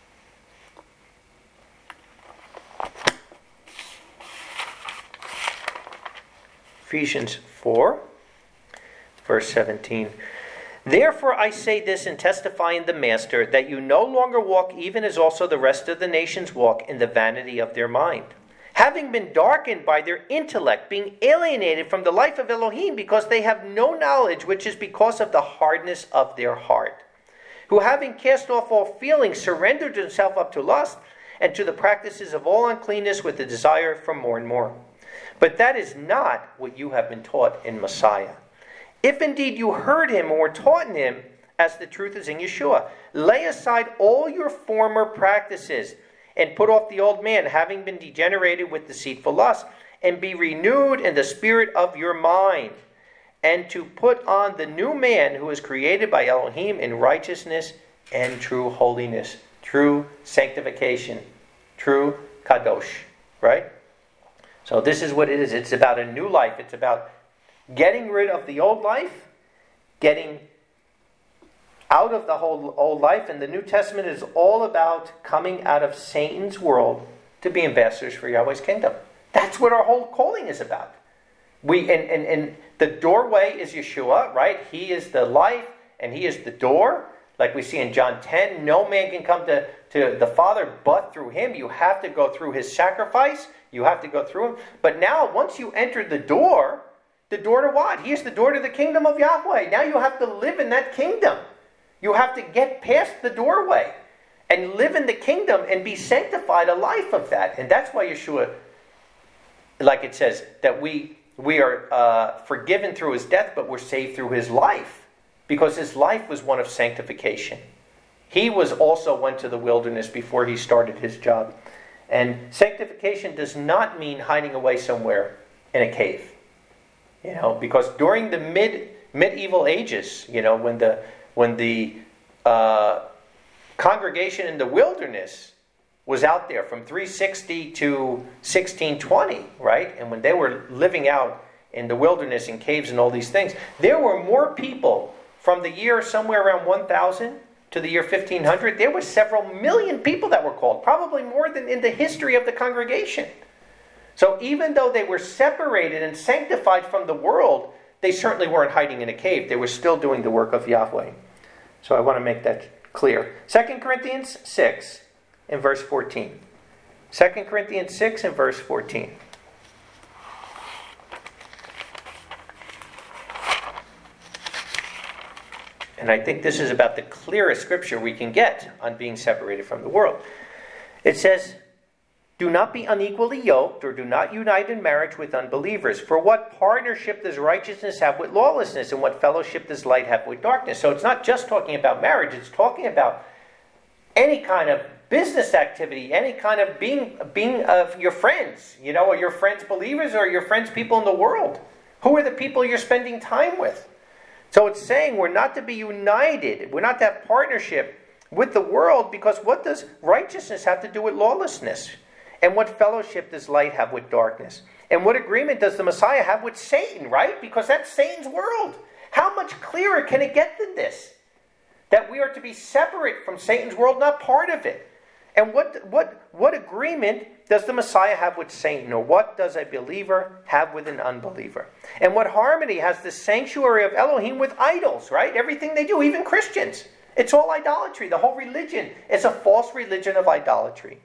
Ephesians 4, verse 17. "Therefore I say this and testify in the Master, that you no longer walk even as also the rest of the nations walk, in the vanity of their mind, having been darkened by their intellect, being alienated from the life of Elohim, because they have no knowledge, which is because of the hardness of their heart, who having cast off all feelings, surrendered himself up to lust, and to the practices of all uncleanness, with the desire for more and more. But that is not what you have been taught in Messiah. If indeed you heard him and were taught in him, as the truth is in Yeshua, lay aside all your former practices, and put off the old man, having been degenerated with deceitful lust, and be renewed in the spirit of your mind, and to put on the new man who is created by Elohim in righteousness and true holiness, true sanctification, true kadosh, right? So this is what it is. It's about a new life. It's about getting rid of the old life, getting out of the whole old life. And the New Testament is all about coming out of Satan's world to be ambassadors for Yahweh's kingdom. That's what our whole calling is about. And the doorway is Yeshua, right? He is the life and he is the door. Like we see in John 10, no man can come to the Father but through him. You have to go through his sacrifice. You have to go through him. But now, once you enter the door to what? He is the door to the kingdom of Yahweh. Now you have to live in that kingdom. You have to get past the doorway and live in the kingdom and be sanctified, a life of that. And that's why Yeshua, like it says, that we are forgiven through his death, but we're saved through his life. Because his life was one of sanctification. He also went to the wilderness before he started his job. And sanctification does not mean hiding away somewhere in a cave. Because during the medieval ages, when the congregation in the wilderness was out there from 360 to 1620, right? And when they were living out in the wilderness in caves and all these things, there were more people from the year somewhere around 1000 to the year 1500. There were several million people that were called, probably more than in the history of the congregation. So even though they were separated and sanctified from the world, they certainly weren't hiding in a cave. They were still doing the work of Yahweh. So I want to make that clear. 2 Corinthians 6 and verse 14. 2 Corinthians 6 and verse 14. And I think this is about the clearest scripture we can get on being separated from the world. It says, "Do not be unequally yoked, or do not unite in marriage with unbelievers. For what partnership does righteousness have with lawlessness, and what fellowship does light have with darkness?" So it's not just talking about marriage, it's talking about any kind of business activity, any kind of being of your friends, or your friends believers, or your friends people in the world. Who are the people you're spending time with? So it's saying we're not to be united. We're not to have partnership with the world, because what does righteousness have to do with lawlessness? And what fellowship does light have with darkness? And what agreement does the Messiah have with Satan, right? Because that's Satan's world. How much clearer can it get than this? That we are to be separate from Satan's world, not part of it. And what agreement does the Messiah have with Satan? Or what does a believer have with an unbeliever? And what harmony has the sanctuary of Elohim with idols, right? Everything they do, even Christians. It's all idolatry. The whole religion is a false religion of idolatry.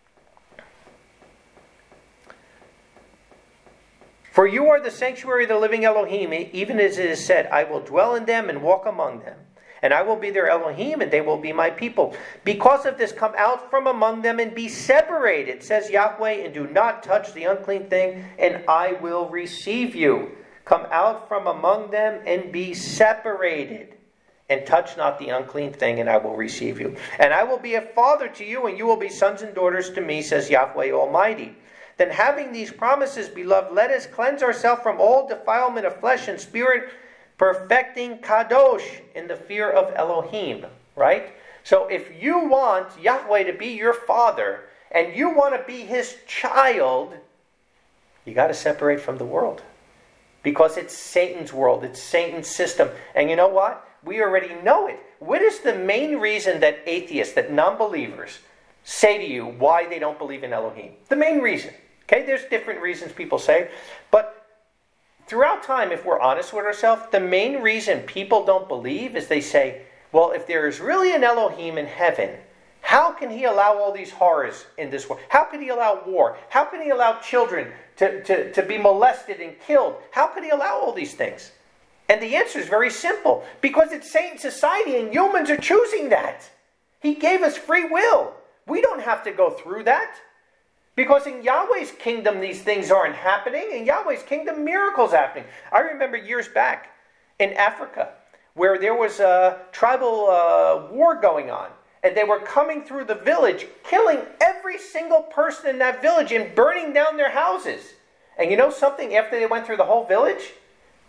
"For you are the sanctuary of the living Elohim, even as it is said, I will dwell in them and walk among them. And I will be their Elohim, and they will be my people. Because of this, come out from among them and be separated, says Yahweh, and do not touch the unclean thing, and I will receive you. Come out from among them and be separated, and touch not the unclean thing, and I will receive you. And I will be a father to you, and you will be sons and daughters to me, says Yahweh Almighty. Then having these promises, beloved, let us cleanse ourselves from all defilement of flesh and spirit, perfecting kadosh in the fear of Elohim." Right? So if you want Yahweh to be your father, and you want to be his child, you got to separate from the world. Because it's Satan's world. It's Satan's system. And you know what? We already know it. What is the main reason that atheists, that non-believers, say to you why they don't believe in Elohim? The main reason. Okay, there's different reasons people say. But throughout time, if we're honest with ourselves, the main reason people don't believe is they say, well, if there is really an Elohim in heaven, how can he allow all these horrors in this world? How can he allow war? How can he allow children to be molested and killed? How can he allow all these things? And the answer is very simple. Because it's Satan's society and humans are choosing that. He gave us free will. We don't have to go through that. Because in Yahweh's kingdom, these things aren't happening. In Yahweh's kingdom, miracles happening. I remember years back in Africa, where there was a tribal war going on. And they were coming through the village, killing every single person in that village and burning down their houses. And you know something? After they went through the whole village,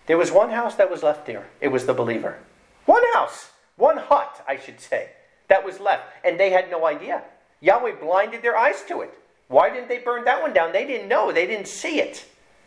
There was one house that was left there. It was the believer. One house, one hut, I should say, that was left. And they had no idea. Yahweh blinded their eyes to it. Why didn't they burn that one down? They didn't know. They didn't see it.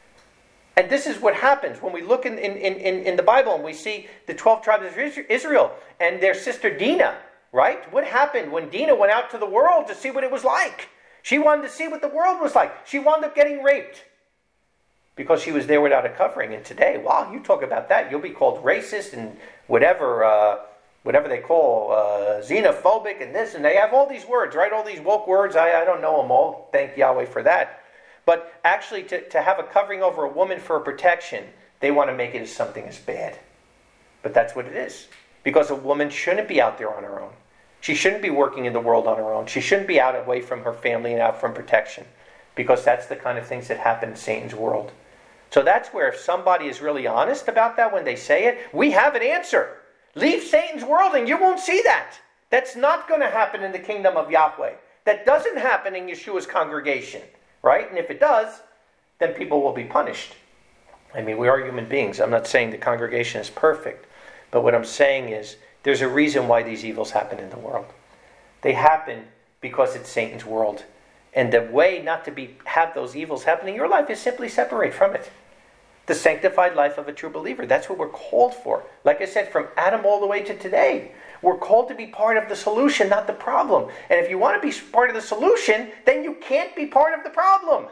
And this is what happens when we look in the Bible and we see the 12 tribes of Israel and their sister Dinah, right? What happened when Dinah went out to the world to see what it was like? She wanted to see what the world was like. She wound up getting raped because she was there without a covering. And today, wow, you talk about that, you'll be called racist and whatever they call xenophobic and this, and they have all these words, right? All these woke words. I don't know them all. Thank Yahweh for that. But actually, to have a covering over a woman for a protection, they want to make it as something as bad. But that's what it is. Because a woman shouldn't be out there on her own. She shouldn't be working in the world on her own. She shouldn't be out away from her family and out from protection. Because that's the kind of things that happen in Satan's world. So that's where if somebody is really honest about that when they say it, we have an answer. Leave Satan's world and you won't see that. That's not going to happen in the kingdom of Yahweh. That doesn't happen in Yeshua's congregation. Right? And if it does, then people will be punished. I mean, we are human beings. I'm not saying the congregation is perfect. But what I'm saying is there's a reason why these evils happen in the world. They happen because it's Satan's world. And the way not to have those evils happen in your life is simply separate from it. The sanctified life of a true believer. That's what we're called for. Like I said, from Adam all the way to today. We're called to be part of the solution, not the problem. And if you want to be part of the solution, then you can't be part of the problem.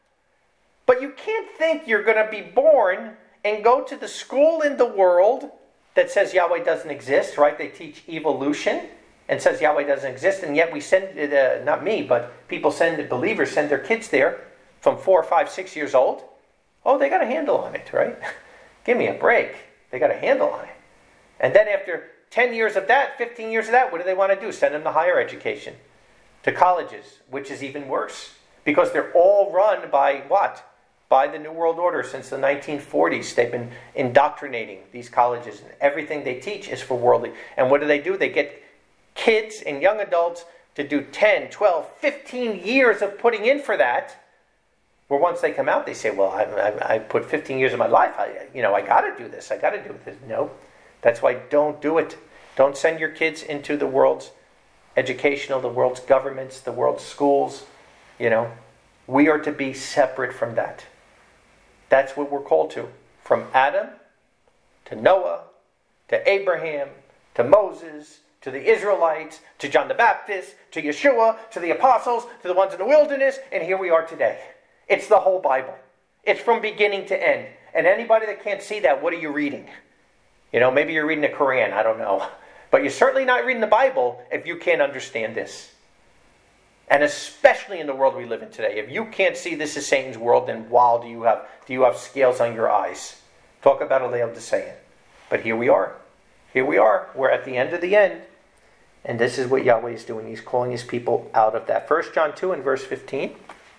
But you can't think you're going to be born and go to the school in the world that says Yahweh doesn't exist, right? They teach evolution and says Yahweh doesn't exist. And yet we send it, not me, but people believers send their kids there from 4, 5, 6 years old. Oh, they got a handle on it, right? Give me a break. They got a handle on it. And then after 10 years of that, 15 years of that, what do they want to do? Send them to higher education, to colleges, which is even worse. Because they're all run by what? By the New World Order since the 1940s. They've been indoctrinating these colleges, and everything they teach is for worldly. And what do? They get kids and young adults to do 10, 12, 15 years of putting in for that. Where once they come out, they say, well, I put 15 years of my life. I got to do this. I got to do this. No. That's why don't do it. Don't send your kids into the world's educational, the world's governments, the world's schools. We are to be separate from that. That's what we're called to. From Adam to Noah to Abraham to Moses to the Israelites to John the Baptist to Yeshua to the apostles to the ones in the wilderness. And here we are today. It's the whole Bible. It's from beginning to end. And anybody that can't see that, what are you reading? Maybe you're reading the Quran, I don't know. But you're certainly not reading the Bible if you can't understand this. And especially in the world we live in today. If you can't see this is Satan's world, then wow, do you have scales on your eyes? Talk about a Laodicean. But here we are. Here we are. We're at the end of the end. And this is what Yahweh is doing. He's calling his people out of that. 1 John 2 and verse 15.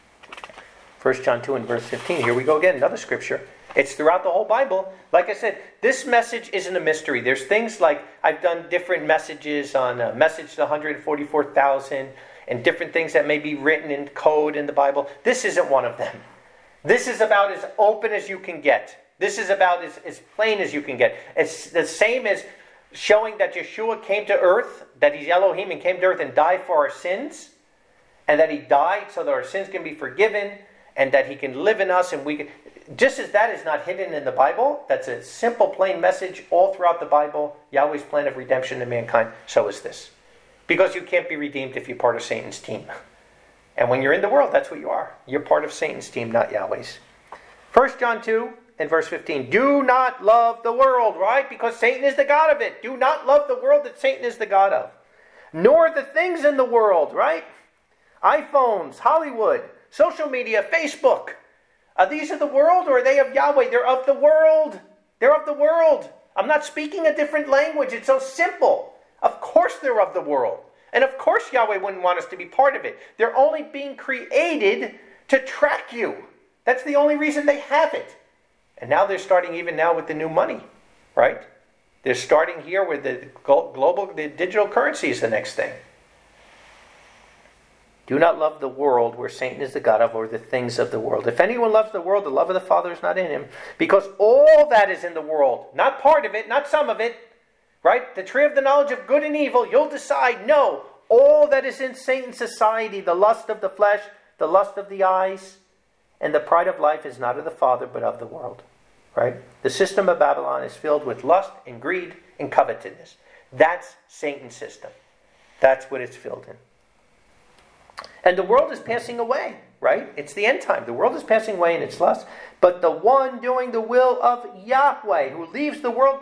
1 John 2 and verse 15. Here we go again. Another scripture. It's throughout the whole Bible. Like I said, this message isn't a mystery. There's things like I've done different messages on message to 144,000 and different things that may be written in code in the Bible. This isn't one of them. This is about as open as you can get. This is about as plain as you can get. It's the same as showing that Yeshua came to earth, that he's Elohim and came to earth and died for our sins, and that he died so that our sins can be forgiven, and that he can live in us, and we can... Just as that is not hidden in the Bible, that's a simple, plain message all throughout the Bible, Yahweh's plan of redemption to mankind, so is this. Because you can't be redeemed if you're part of Satan's team. And when you're in the world, that's what you are. You're part of Satan's team, not Yahweh's. 1 John 2 and verse 15. Do not love the world, right? Because Satan is the god of it. Do not love the world that Satan is the god of. Nor the things in the world, right? iPhones, Hollywood, social media, Facebook. Are these of the world or are they of Yahweh? They're of the world. They're of the world. I'm not speaking a different language. It's so simple. Of course they're of the world. And of course Yahweh wouldn't want us to be part of it. They're only being created to track you. That's the only reason they have it. And now they're starting even now with the new money, right? They're starting here with the digital currency is the next thing. Do not love the world where Satan is the God of, or the things of the world. If anyone loves the world, the love of the Father is not in him. Because all that is in the world, not part of it, not some of it, right? The tree of the knowledge of good and evil, you'll decide, no, all that is in Satan's society, the lust of the flesh, the lust of the eyes, and the pride of life is not of the Father, but of the world, right? The system of Babylon is filled with lust and greed and covetousness. That's Satan's system. That's what it's filled in. And the world is passing away, right? It's the end time. The world is passing away in its lust. But the one doing the will of Yahweh, who leaves the world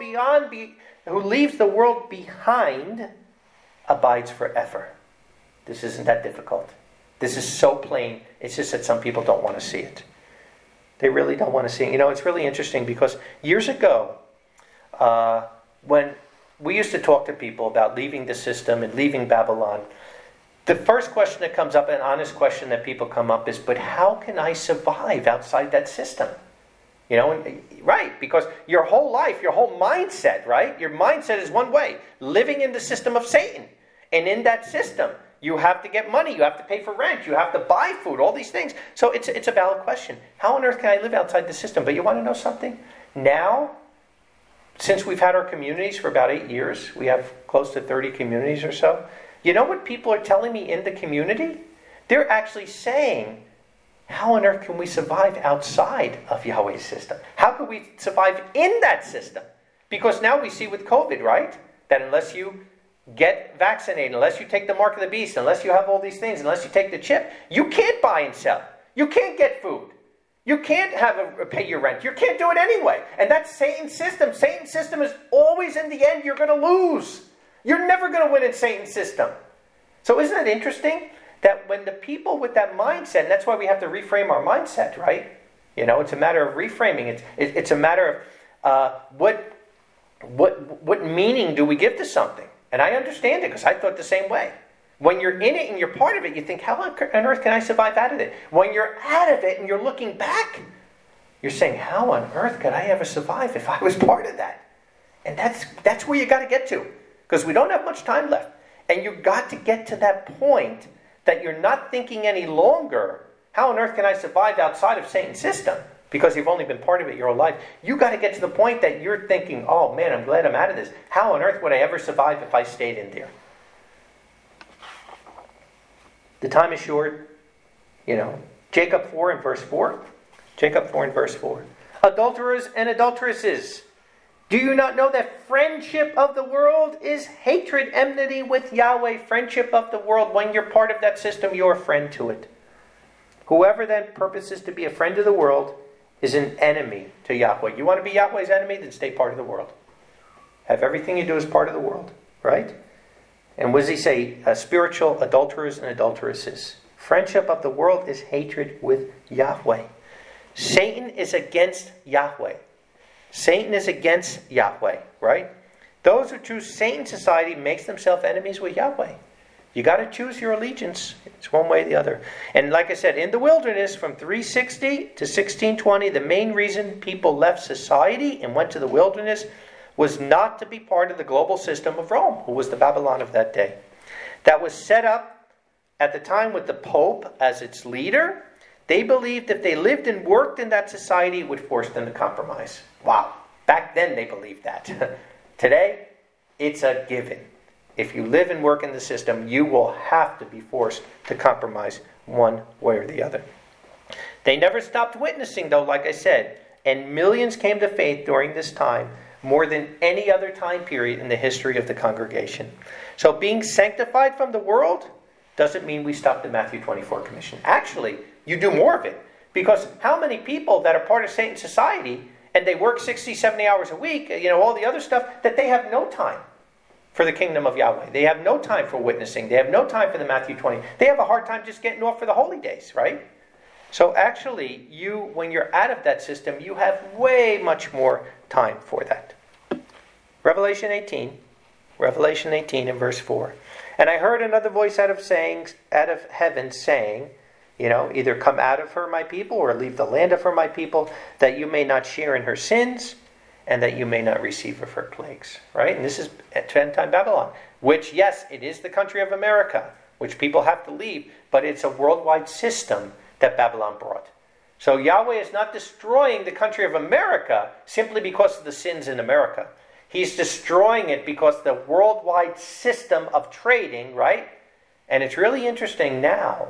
behind, abides forever. This isn't that difficult. This is so plain. It's just that some people don't want to see it. They really don't want to see it. You know, it's really interesting because years ago, when we used to talk to people about leaving the system and leaving Babylon, the first question that comes up, an honest question that people come up is, but how can I survive outside that system? You know, right, because your whole life, your whole mindset, right? Your mindset is one way, living in the system of Satan. And in that system, you have to get money, you have to pay for rent, you have to buy food, all these things. So it's a valid question. How on earth can I live outside the system? But you want to know something? Now, since we've had our communities for about 8 years, we have close to 30 communities or so. You know what people are telling me in the community? They're actually saying, how on earth can we survive outside of Yahweh's system? How can we survive in that system? Because now we see with COVID, right? That unless you get vaccinated, unless you take the mark of the beast, unless you have all these things, unless you take the chip, you can't buy and sell. You can't get food. You can't pay your rent. You can't do it anyway. And that's Satan's system. Satan's system is always, in the end, you're going to lose. You're never going to win in Satan's system. So isn't it interesting that when the people with that mindset, and that's why we have to reframe our mindset, right? You know, it's a matter of reframing. It's a matter of what meaning do we give to something? And I understand it because I thought the same way. When you're in it and you're part of it, you think, how on earth can I survive out of it? When you're out of it and you're looking back, you're saying, how on earth could I ever survive if I was part of that? And that's where you got to get to. Because we don't have much time left. And you've got to get to that point that you're not thinking any longer, how on earth can I survive outside of Satan's system? Because you've only been part of it your whole life. You've got to get to the point that you're thinking, oh man, I'm glad I'm out of this. How on earth would I ever survive if I stayed in there? The time is short. You know, Jacob 4 and verse 4. Jacob 4 and verse 4. Adulterers and adulteresses, do you not know that friendship of the world is hatred, enmity with Yahweh? Friendship of the world, when you're part of that system, you're a friend to it. Whoever then purposes to be a friend of the world is an enemy to Yahweh. You want to be Yahweh's enemy? Then stay part of the world. Have everything you do as part of the world, right? And what does he say? Spiritual adulterers and adulteresses. Friendship of the world is hatred with Yahweh. Satan is against Yahweh. Satan is against Yahweh, right? Those who choose Satan's society makes themselves enemies with Yahweh. You got to choose your allegiance. It's one way or the other. And like I said, in the wilderness from 360 to 1620, the main reason people left society and went to the wilderness was not to be part of the global system of Rome, who was the Babylon of that day. That was set up at the time with the Pope as its leader. They believed if they lived and worked in that society, it would force them to compromise. Wow. Back then they believed that. Today, it's a given. If you live and work in the system, you will have to be forced to compromise one way or the other. They never stopped witnessing, though, like I said, and millions came to faith during this time, more than any other time period in the history of the congregation. So being sanctified from the world doesn't mean we stop the Matthew 24 commission. Actually, you do more of it. Because how many people that are part of Satan's society and they work 60, 70 hours a week, all the other stuff, that they have no time for the kingdom of Yahweh. They have no time for witnessing. They have no time for the Matthew 20. They have a hard time just getting off for the holy days, right? So actually, when you're out of that system, you have way much more time for that. Revelation 18 in verse 4. And I heard another voice out of heaven saying, either come out of her, my people, or leave the land of her, my people, that you may not share in her sins, and that you may not receive of her plagues. Right? And this is at end-time Babylon, which, yes, it is the country of America. which people have to leave, but it's a worldwide system that Babylon brought. So Yahweh is not destroying the country of America simply because of the sins in America. He's destroying it because the worldwide system of trading, right? And it's really interesting now,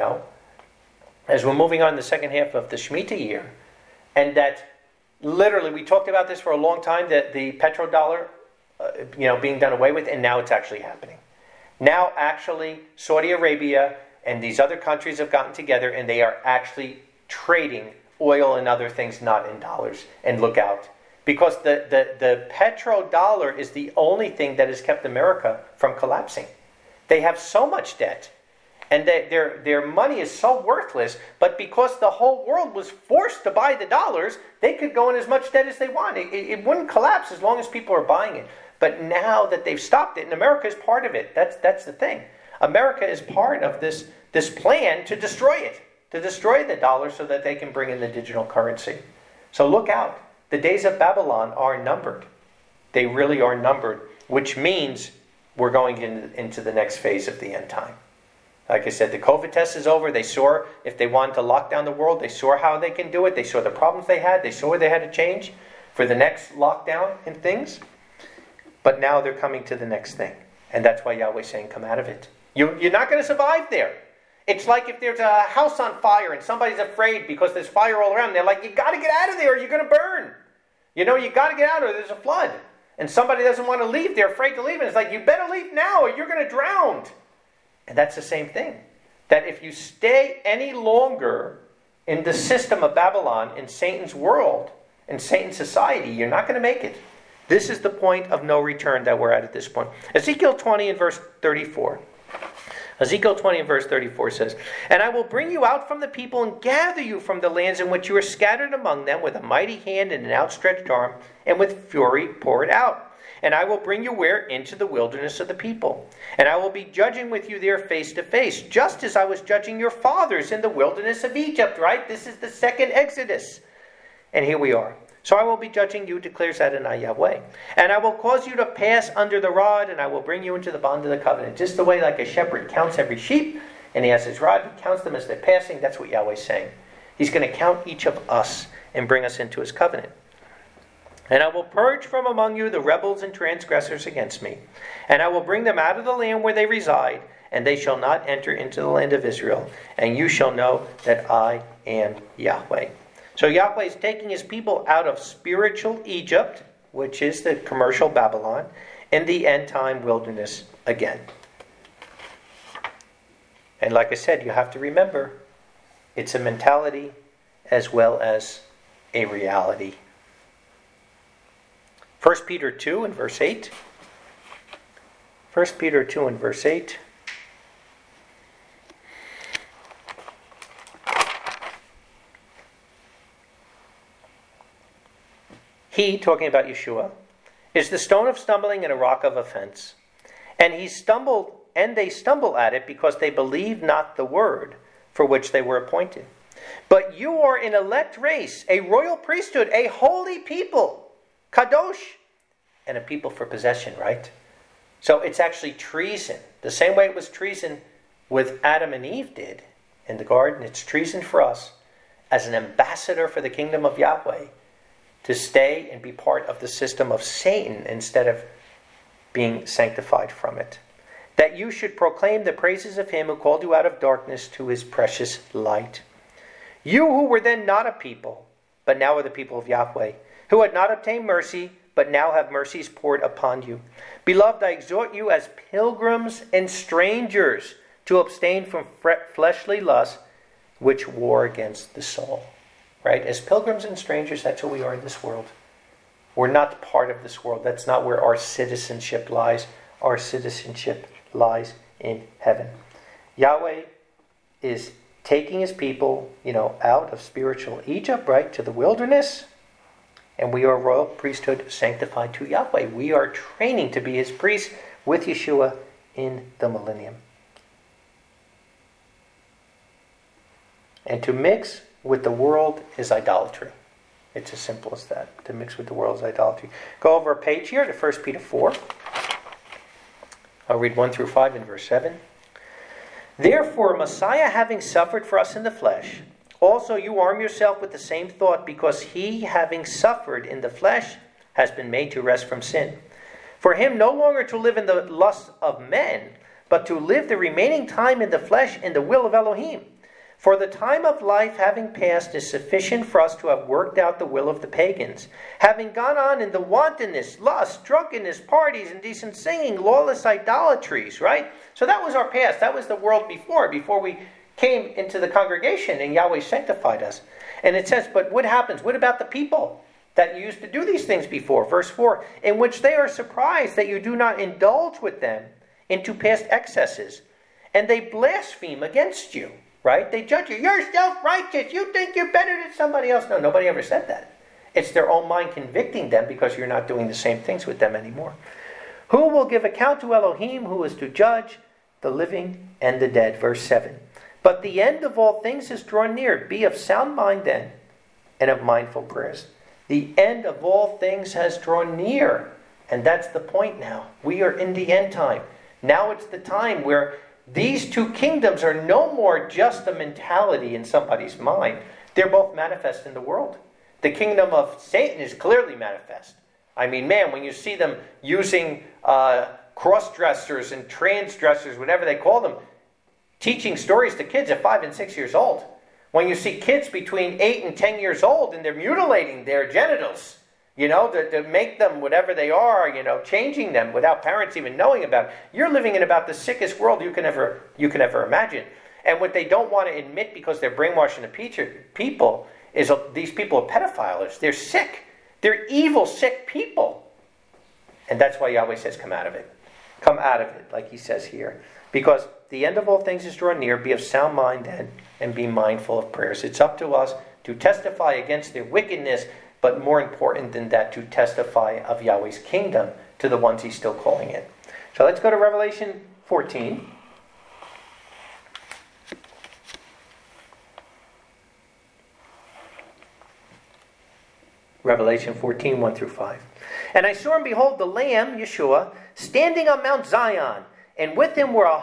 as we're moving on the second half of the Shemitah year, and that literally, we talked about this for a long time, that the petrodollar, being done away with, and now it's actually happening. Now, actually, Saudi Arabia and these other countries have gotten together, and they are actually trading oil and other things not in dollars. And look out. Because the petrodollar is the only thing that has kept America from collapsing. They have so much debt. And their money is so worthless, but because the whole world was forced to buy the dollars, they could go in as much debt as they want. It wouldn't collapse as long as people are buying it. But now that they've stopped it, and America is part of it, that's the thing. America is part of this plan to destroy it, to destroy the dollar so that they can bring in the digital currency. So look out. The days of Babylon are numbered. They really are numbered, which means we're going into the next phase of the end time. Like I said, the COVID test is over. They saw if they wanted to lock down the world, they saw how they can do it. They saw the problems they had. They saw where they had to change for the next lockdown and things. But now they're coming to the next thing. And that's why Yahweh's saying, come out of it. You're not going to survive there. It's like if there's a house on fire and somebody's afraid because there's fire all around. They're like, you got to get out of there or you're going to burn. You got to get out or there's a flood. And somebody doesn't want to leave. They're afraid to leave. And it's like, you better leave now or you're going to drown. And that's the same thing. That if you stay any longer in the system of Babylon, in Satan's world, in Satan's society, you're not going to make it. This is the point of no return that we're at this point. Ezekiel 20 and verse 34. Ezekiel 20 and verse 34 says, and I will bring you out from the people and gather you from the lands in which you are scattered among them with a mighty hand and an outstretched arm, and with fury pour it out. And I will bring you where? Into the wilderness of the people. And I will be judging with you there face to face, just as I was judging your fathers in the wilderness of Egypt, right? This is the second Exodus. And here we are. So I will be judging you, declares Adonai Yahweh. And I will cause you to pass under the rod, and I will bring you into the bond of the covenant. Just the way like a shepherd counts every sheep, and he has his rod, he counts them as they're passing. That's what Yahweh's saying. He's going to count each of us and bring us into his covenant. And I will purge from among you the rebels and transgressors against me. And I will bring them out of the land where they reside, and they shall not enter into the land of Israel. And you shall know that I am Yahweh. So Yahweh is taking his people out of spiritual Egypt, which is the commercial Babylon, in the end time wilderness again. And like I said, you have to remember, it's a mentality as well as a reality. 1 Peter 2 and verse 8. 1 Peter 2 and verse 8. He, talking about Yeshua, is the stone of stumbling and a rock of offense. And they stumble at it because they believe not the word for which they were appointed. But you are an elect race, a royal priesthood, a holy people, kadosh, and a people for possession, right? So it's actually treason. The same way it was treason with Adam and Eve did in the garden, it's treason for us as an ambassador for the kingdom of Yahweh to stay and be part of the system of Satan instead of being sanctified from it. That you should proclaim the praises of him who called you out of darkness to his precious light. You who were then not a people, but now are the people of Yahweh, who had not obtained mercy, but now have mercies poured upon you. Beloved, I exhort you as pilgrims and strangers to abstain from fleshly lusts which war against the soul. Right? As pilgrims and strangers, that's who we are in this world. We're not part of this world. That's not where our citizenship lies. Our citizenship lies in heaven. Yahweh is taking his people, out of spiritual Egypt, right, to the wilderness. And we are royal priesthood sanctified to Yahweh. We are training to be his priests with Yeshua in the millennium. And to mix with the world is idolatry. It's as simple as that. To mix with the world is idolatry. Go over a page here to 1 Peter 4. I'll read 1 through 5 in verse 7. Therefore, Messiah having suffered for us in the flesh, also you arm yourself with the same thought, because he, having suffered in the flesh, has been made to rest from sin. For him no longer to live in the lust of men, but to live the remaining time in the flesh in the will of Elohim. For the time of life having passed is sufficient for us to have worked out the will of the pagans, having gone on in the wantonness, lust, drunkenness, parties, indecent singing, lawless idolatries, right? So that was our past. That was the world before we came into the congregation and Yahweh sanctified us. And it says, but what happens? What about the people that used to do these things before? Verse 4, in which they are surprised that you do not indulge with them into past excesses, and they blaspheme against you. Right? They judge you. You're self-righteous. You think you're better than somebody else. No, nobody ever said that. It's their own mind convicting them because you're not doing the same things with them anymore. Who will give account to Elohim, who is to judge the living and the dead? Verse 7. But the end of all things is drawn near. Be of sound mind then, and of mindful prayers. The end of all things has drawn near. And that's the point now. We are in the end time. Now it's the time where these two kingdoms are no more just a mentality in somebody's mind. They're both manifest in the world. The kingdom of Satan is clearly manifest. I mean, man, when you see them using cross-dressers and trans-dressers, whatever they call them, teaching stories to kids at 5 and 6 years old. When you see kids between 8 and 10 years old and they're mutilating their genitals, to make them whatever they are, changing them without parents even knowing about it. You're living in about the sickest world you can ever imagine. And what they don't want to admit because they're brainwashing the people is these people are pedophiles. They're sick. They're evil, sick people. And that's why Yahweh says, come out of it. Come out of it, like he says here. Because the end of all things is drawn near. Be of sound mind then, and be mindful of prayers. It's up to us to testify against their wickedness, but more important than that, to testify of Yahweh's kingdom to the ones he's still calling in. So let's go to Revelation 14. Revelation 14, 1 through 5. And I saw and behold the Lamb, Yeshua, standing on Mount Zion, and with him were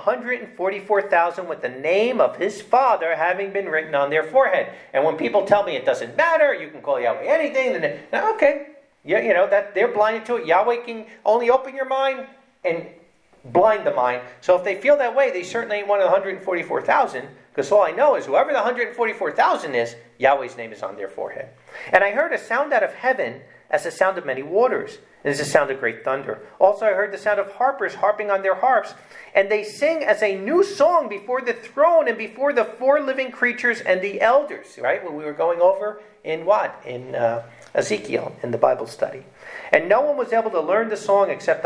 144,000 with the name of his Father having been written on their forehead. And when people tell me it doesn't matter, you can call Yahweh anything, then okay, that they're blinded to it. Yahweh can only open your mind and blind the mind. So if they feel that way, they certainly ain't one of the 144,000, because all I know is whoever the 144,000 is, Yahweh's name is on their forehead. And I heard a sound out of heaven as the sound of many waters. And it's the sound of great thunder. Also I heard the sound of harpers harping on their harps. And they sing as a new song before the throne and before the 4 living creatures and the elders. Right? When we were going over in what? In Ezekiel, in the Bible study. And no one was able to learn the song except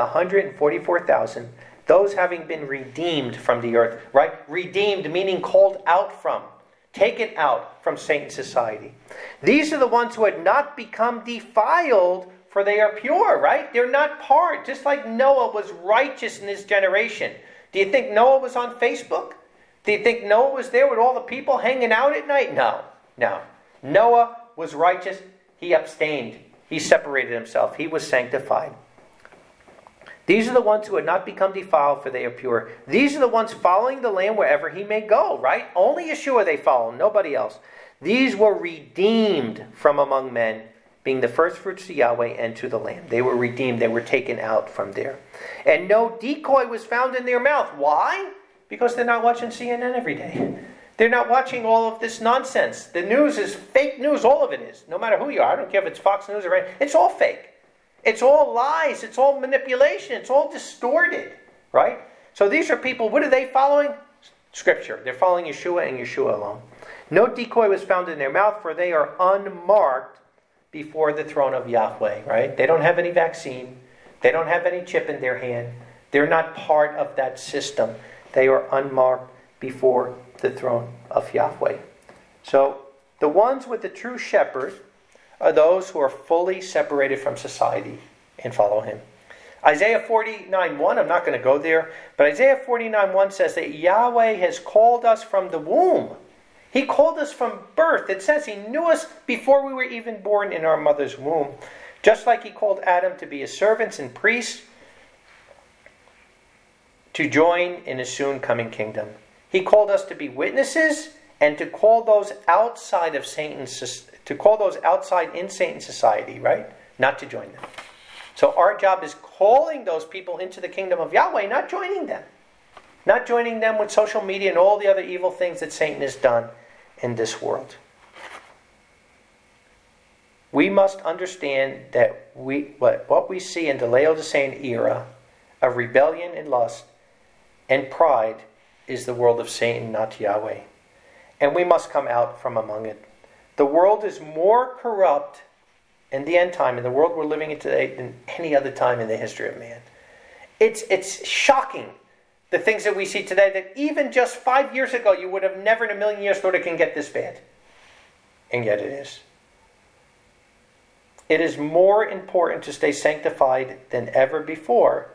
144,000. Those having been redeemed from the earth. Right? Redeemed meaning called out from. Taken out from Satan's society. These are the ones who had not become defiled, for they are pure, right? They're not part. Just like Noah was righteous in his generation. Do you think Noah was on Facebook? Do you think Noah was there with all the people hanging out at night? No. Noah was righteous. He abstained. He separated himself. He was sanctified. These are the ones who had not become defiled, for they are pure. These are the ones following the Lamb wherever he may go, right? Only Yeshua they follow, nobody else. These were redeemed from among men, being the firstfruits to Yahweh and to the Lamb. They were redeemed. They were taken out from there. And no decoy was found in their mouth. Why? Because they're not watching CNN every day. They're not watching all of this nonsense. The news is fake news. All of it is. No matter who you are. I don't care if it's Fox News or anything. It's all fake. It's all lies. It's all manipulation. It's all distorted. Right? So these are people, what are they following? Scripture. They're following Yeshua and Yeshua alone. No decoy was found in their mouth, for they are unmarked before the throne of Yahweh, right? They don't have any vaccine. They don't have any chip in their hand. They're not part of that system. They are unmarked before the throne of Yahweh. So the ones with the true shepherd are those who are fully separated from society and follow him. Isaiah 49:1, I'm not going to go there, but Isaiah 49:1 says that Yahweh has called us from the womb. He called us from birth. It says he knew us before we were even born in our mother's womb. Just like he called Adam to be his servants and priests to join in his soon coming kingdom. He called us to be witnesses and to call those outside of Satan's, to call those outside in Satan's society, right? Not to join them. So our job is calling those people into the kingdom of Yahweh, not joining them. Not joining them with social media and all the other evil things that Satan has done in this world. We must understand that what we see in the Laodicean era of rebellion and lust and pride is the world of Satan, not Yahweh. And we must come out from among it. The world is more corrupt in the end time, in the world we're living in today, than any other time in the history of man. It's shocking, the things that we see today, that even just 5 years ago you would have never in a million years thought it can get this bad. And yet it is. It is more important to stay sanctified than ever before.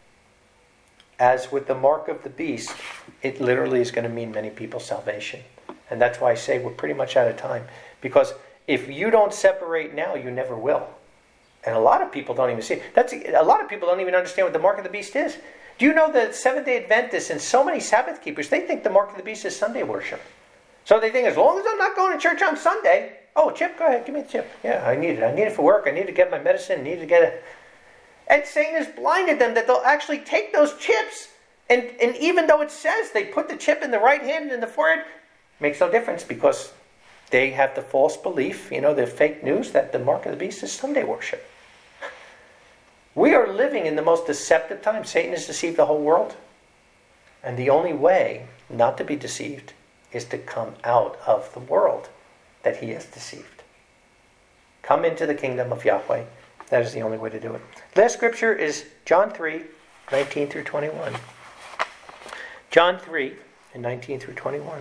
As with the mark of the beast, it literally is going to mean many people's salvation. And that's why I say we're pretty much out of time. Because if you don't separate now, you never will. And a lot of people don't even see it. A lot of people don't even understand what the mark of the beast is. Do you know that Seventh-day Adventists and so many Sabbath keepers, they think the mark of the beast is Sunday worship. So they think as long as I'm not going to church on Sunday, oh, Chip, go ahead, give me the chip. Yeah, I need it. I need it for work. I need to get my medicine. I need to get it. And Satan has blinded them that they'll actually take those chips, and even though it says they put the chip in the right hand and in the forehead, makes no difference because they have the false belief, the fake news that the mark of the beast is Sunday worship. We are living in the most deceptive time. Satan has deceived the whole world. And the only way not to be deceived is to come out of the world that he has deceived. Come into the kingdom of Yahweh. That is the only way to do it. Last scripture is John 3, 19 through 21. John 3, and 19 through 21.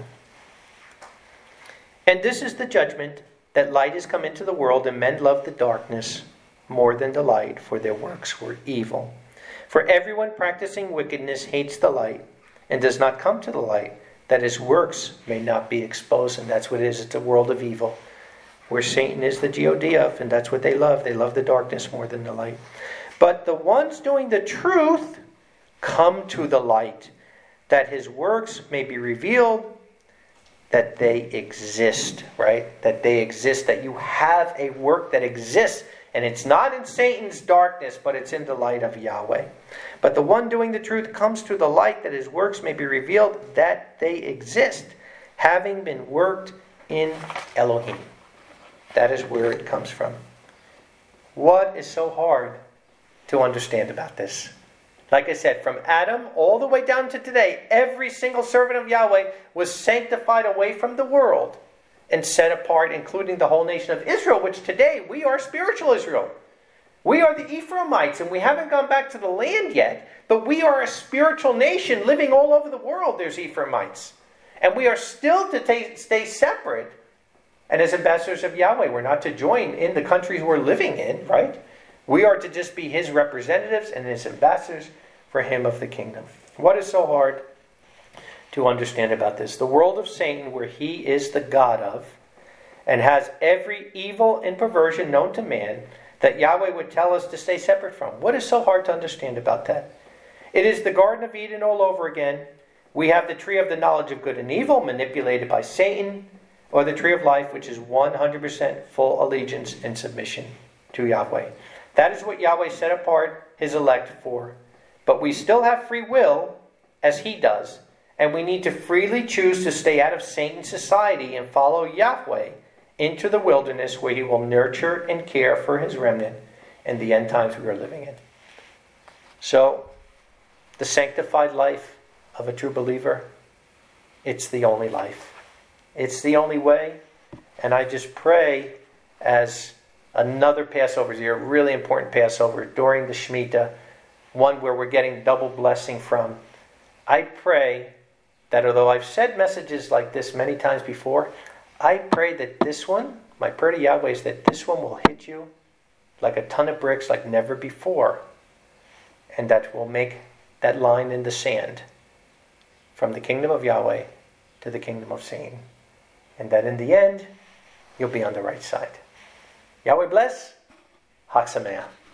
And this is the judgment, that light has come into the world, and men love the darkness more than the light, for their works were evil. For everyone practicing wickedness hates the light, and does not come to the light, that his works may not be exposed. And that's what it is. It's a world of evil, where Satan is the God of, and that's what they love. They love the darkness more than the light. But the ones doing the truth come to the light, that his works may be revealed, that they exist, right? That they exist, that you have a work that exists, and it's not in Satan's darkness, but it's in the light of Yahweh. But the one doing the truth comes to the light, that his works may be revealed, that they exist, having been worked in Elohim. That is where it comes from. What is so hard to understand about this? Like I said, from Adam all the way down to today, every single servant of Yahweh was sanctified away from the world and set apart, including the whole nation of Israel, which today we are spiritual Israel. We are the Ephraimites, and we haven't gone back to the land yet, but we are a spiritual nation living all over the world. There's Ephraimites. And we are still to stay separate. And as ambassadors of Yahweh, we're not to join in the countries we're living in, right? We are to just be his representatives and his ambassadors for him of the kingdom. What is so hard to understand about this? The world of Satan, where he is the God of, and has every evil and perversion known to man, that Yahweh would tell us to stay separate from. What is so hard to understand about that? It is the Garden of Eden all over again. We have the tree of the knowledge of good and evil, manipulated by Satan, or the tree of life, which is 100% full allegiance and submission to Yahweh. That is what Yahweh set apart his elect for. But we still have free will, as he does, and we need to freely choose to stay out of Satan's society and follow Yahweh into the wilderness, where he will nurture and care for his remnant in the end times we are living in. So, the sanctified life of a true believer, it's the only life. It's the only way. And I just pray, as another Passover is here, a really important Passover during the Shemitah, one where we're getting double blessing from. I pray that, although I've said messages like this many times before, I pray that this one, my prayer to Yahweh is that this one will hit you like a ton of bricks like never before. And that will make that line in the sand from the kingdom of Yahweh to the kingdom of Satan. And that in the end, you'll be on the right side. Yahweh bless. Chag Sameach.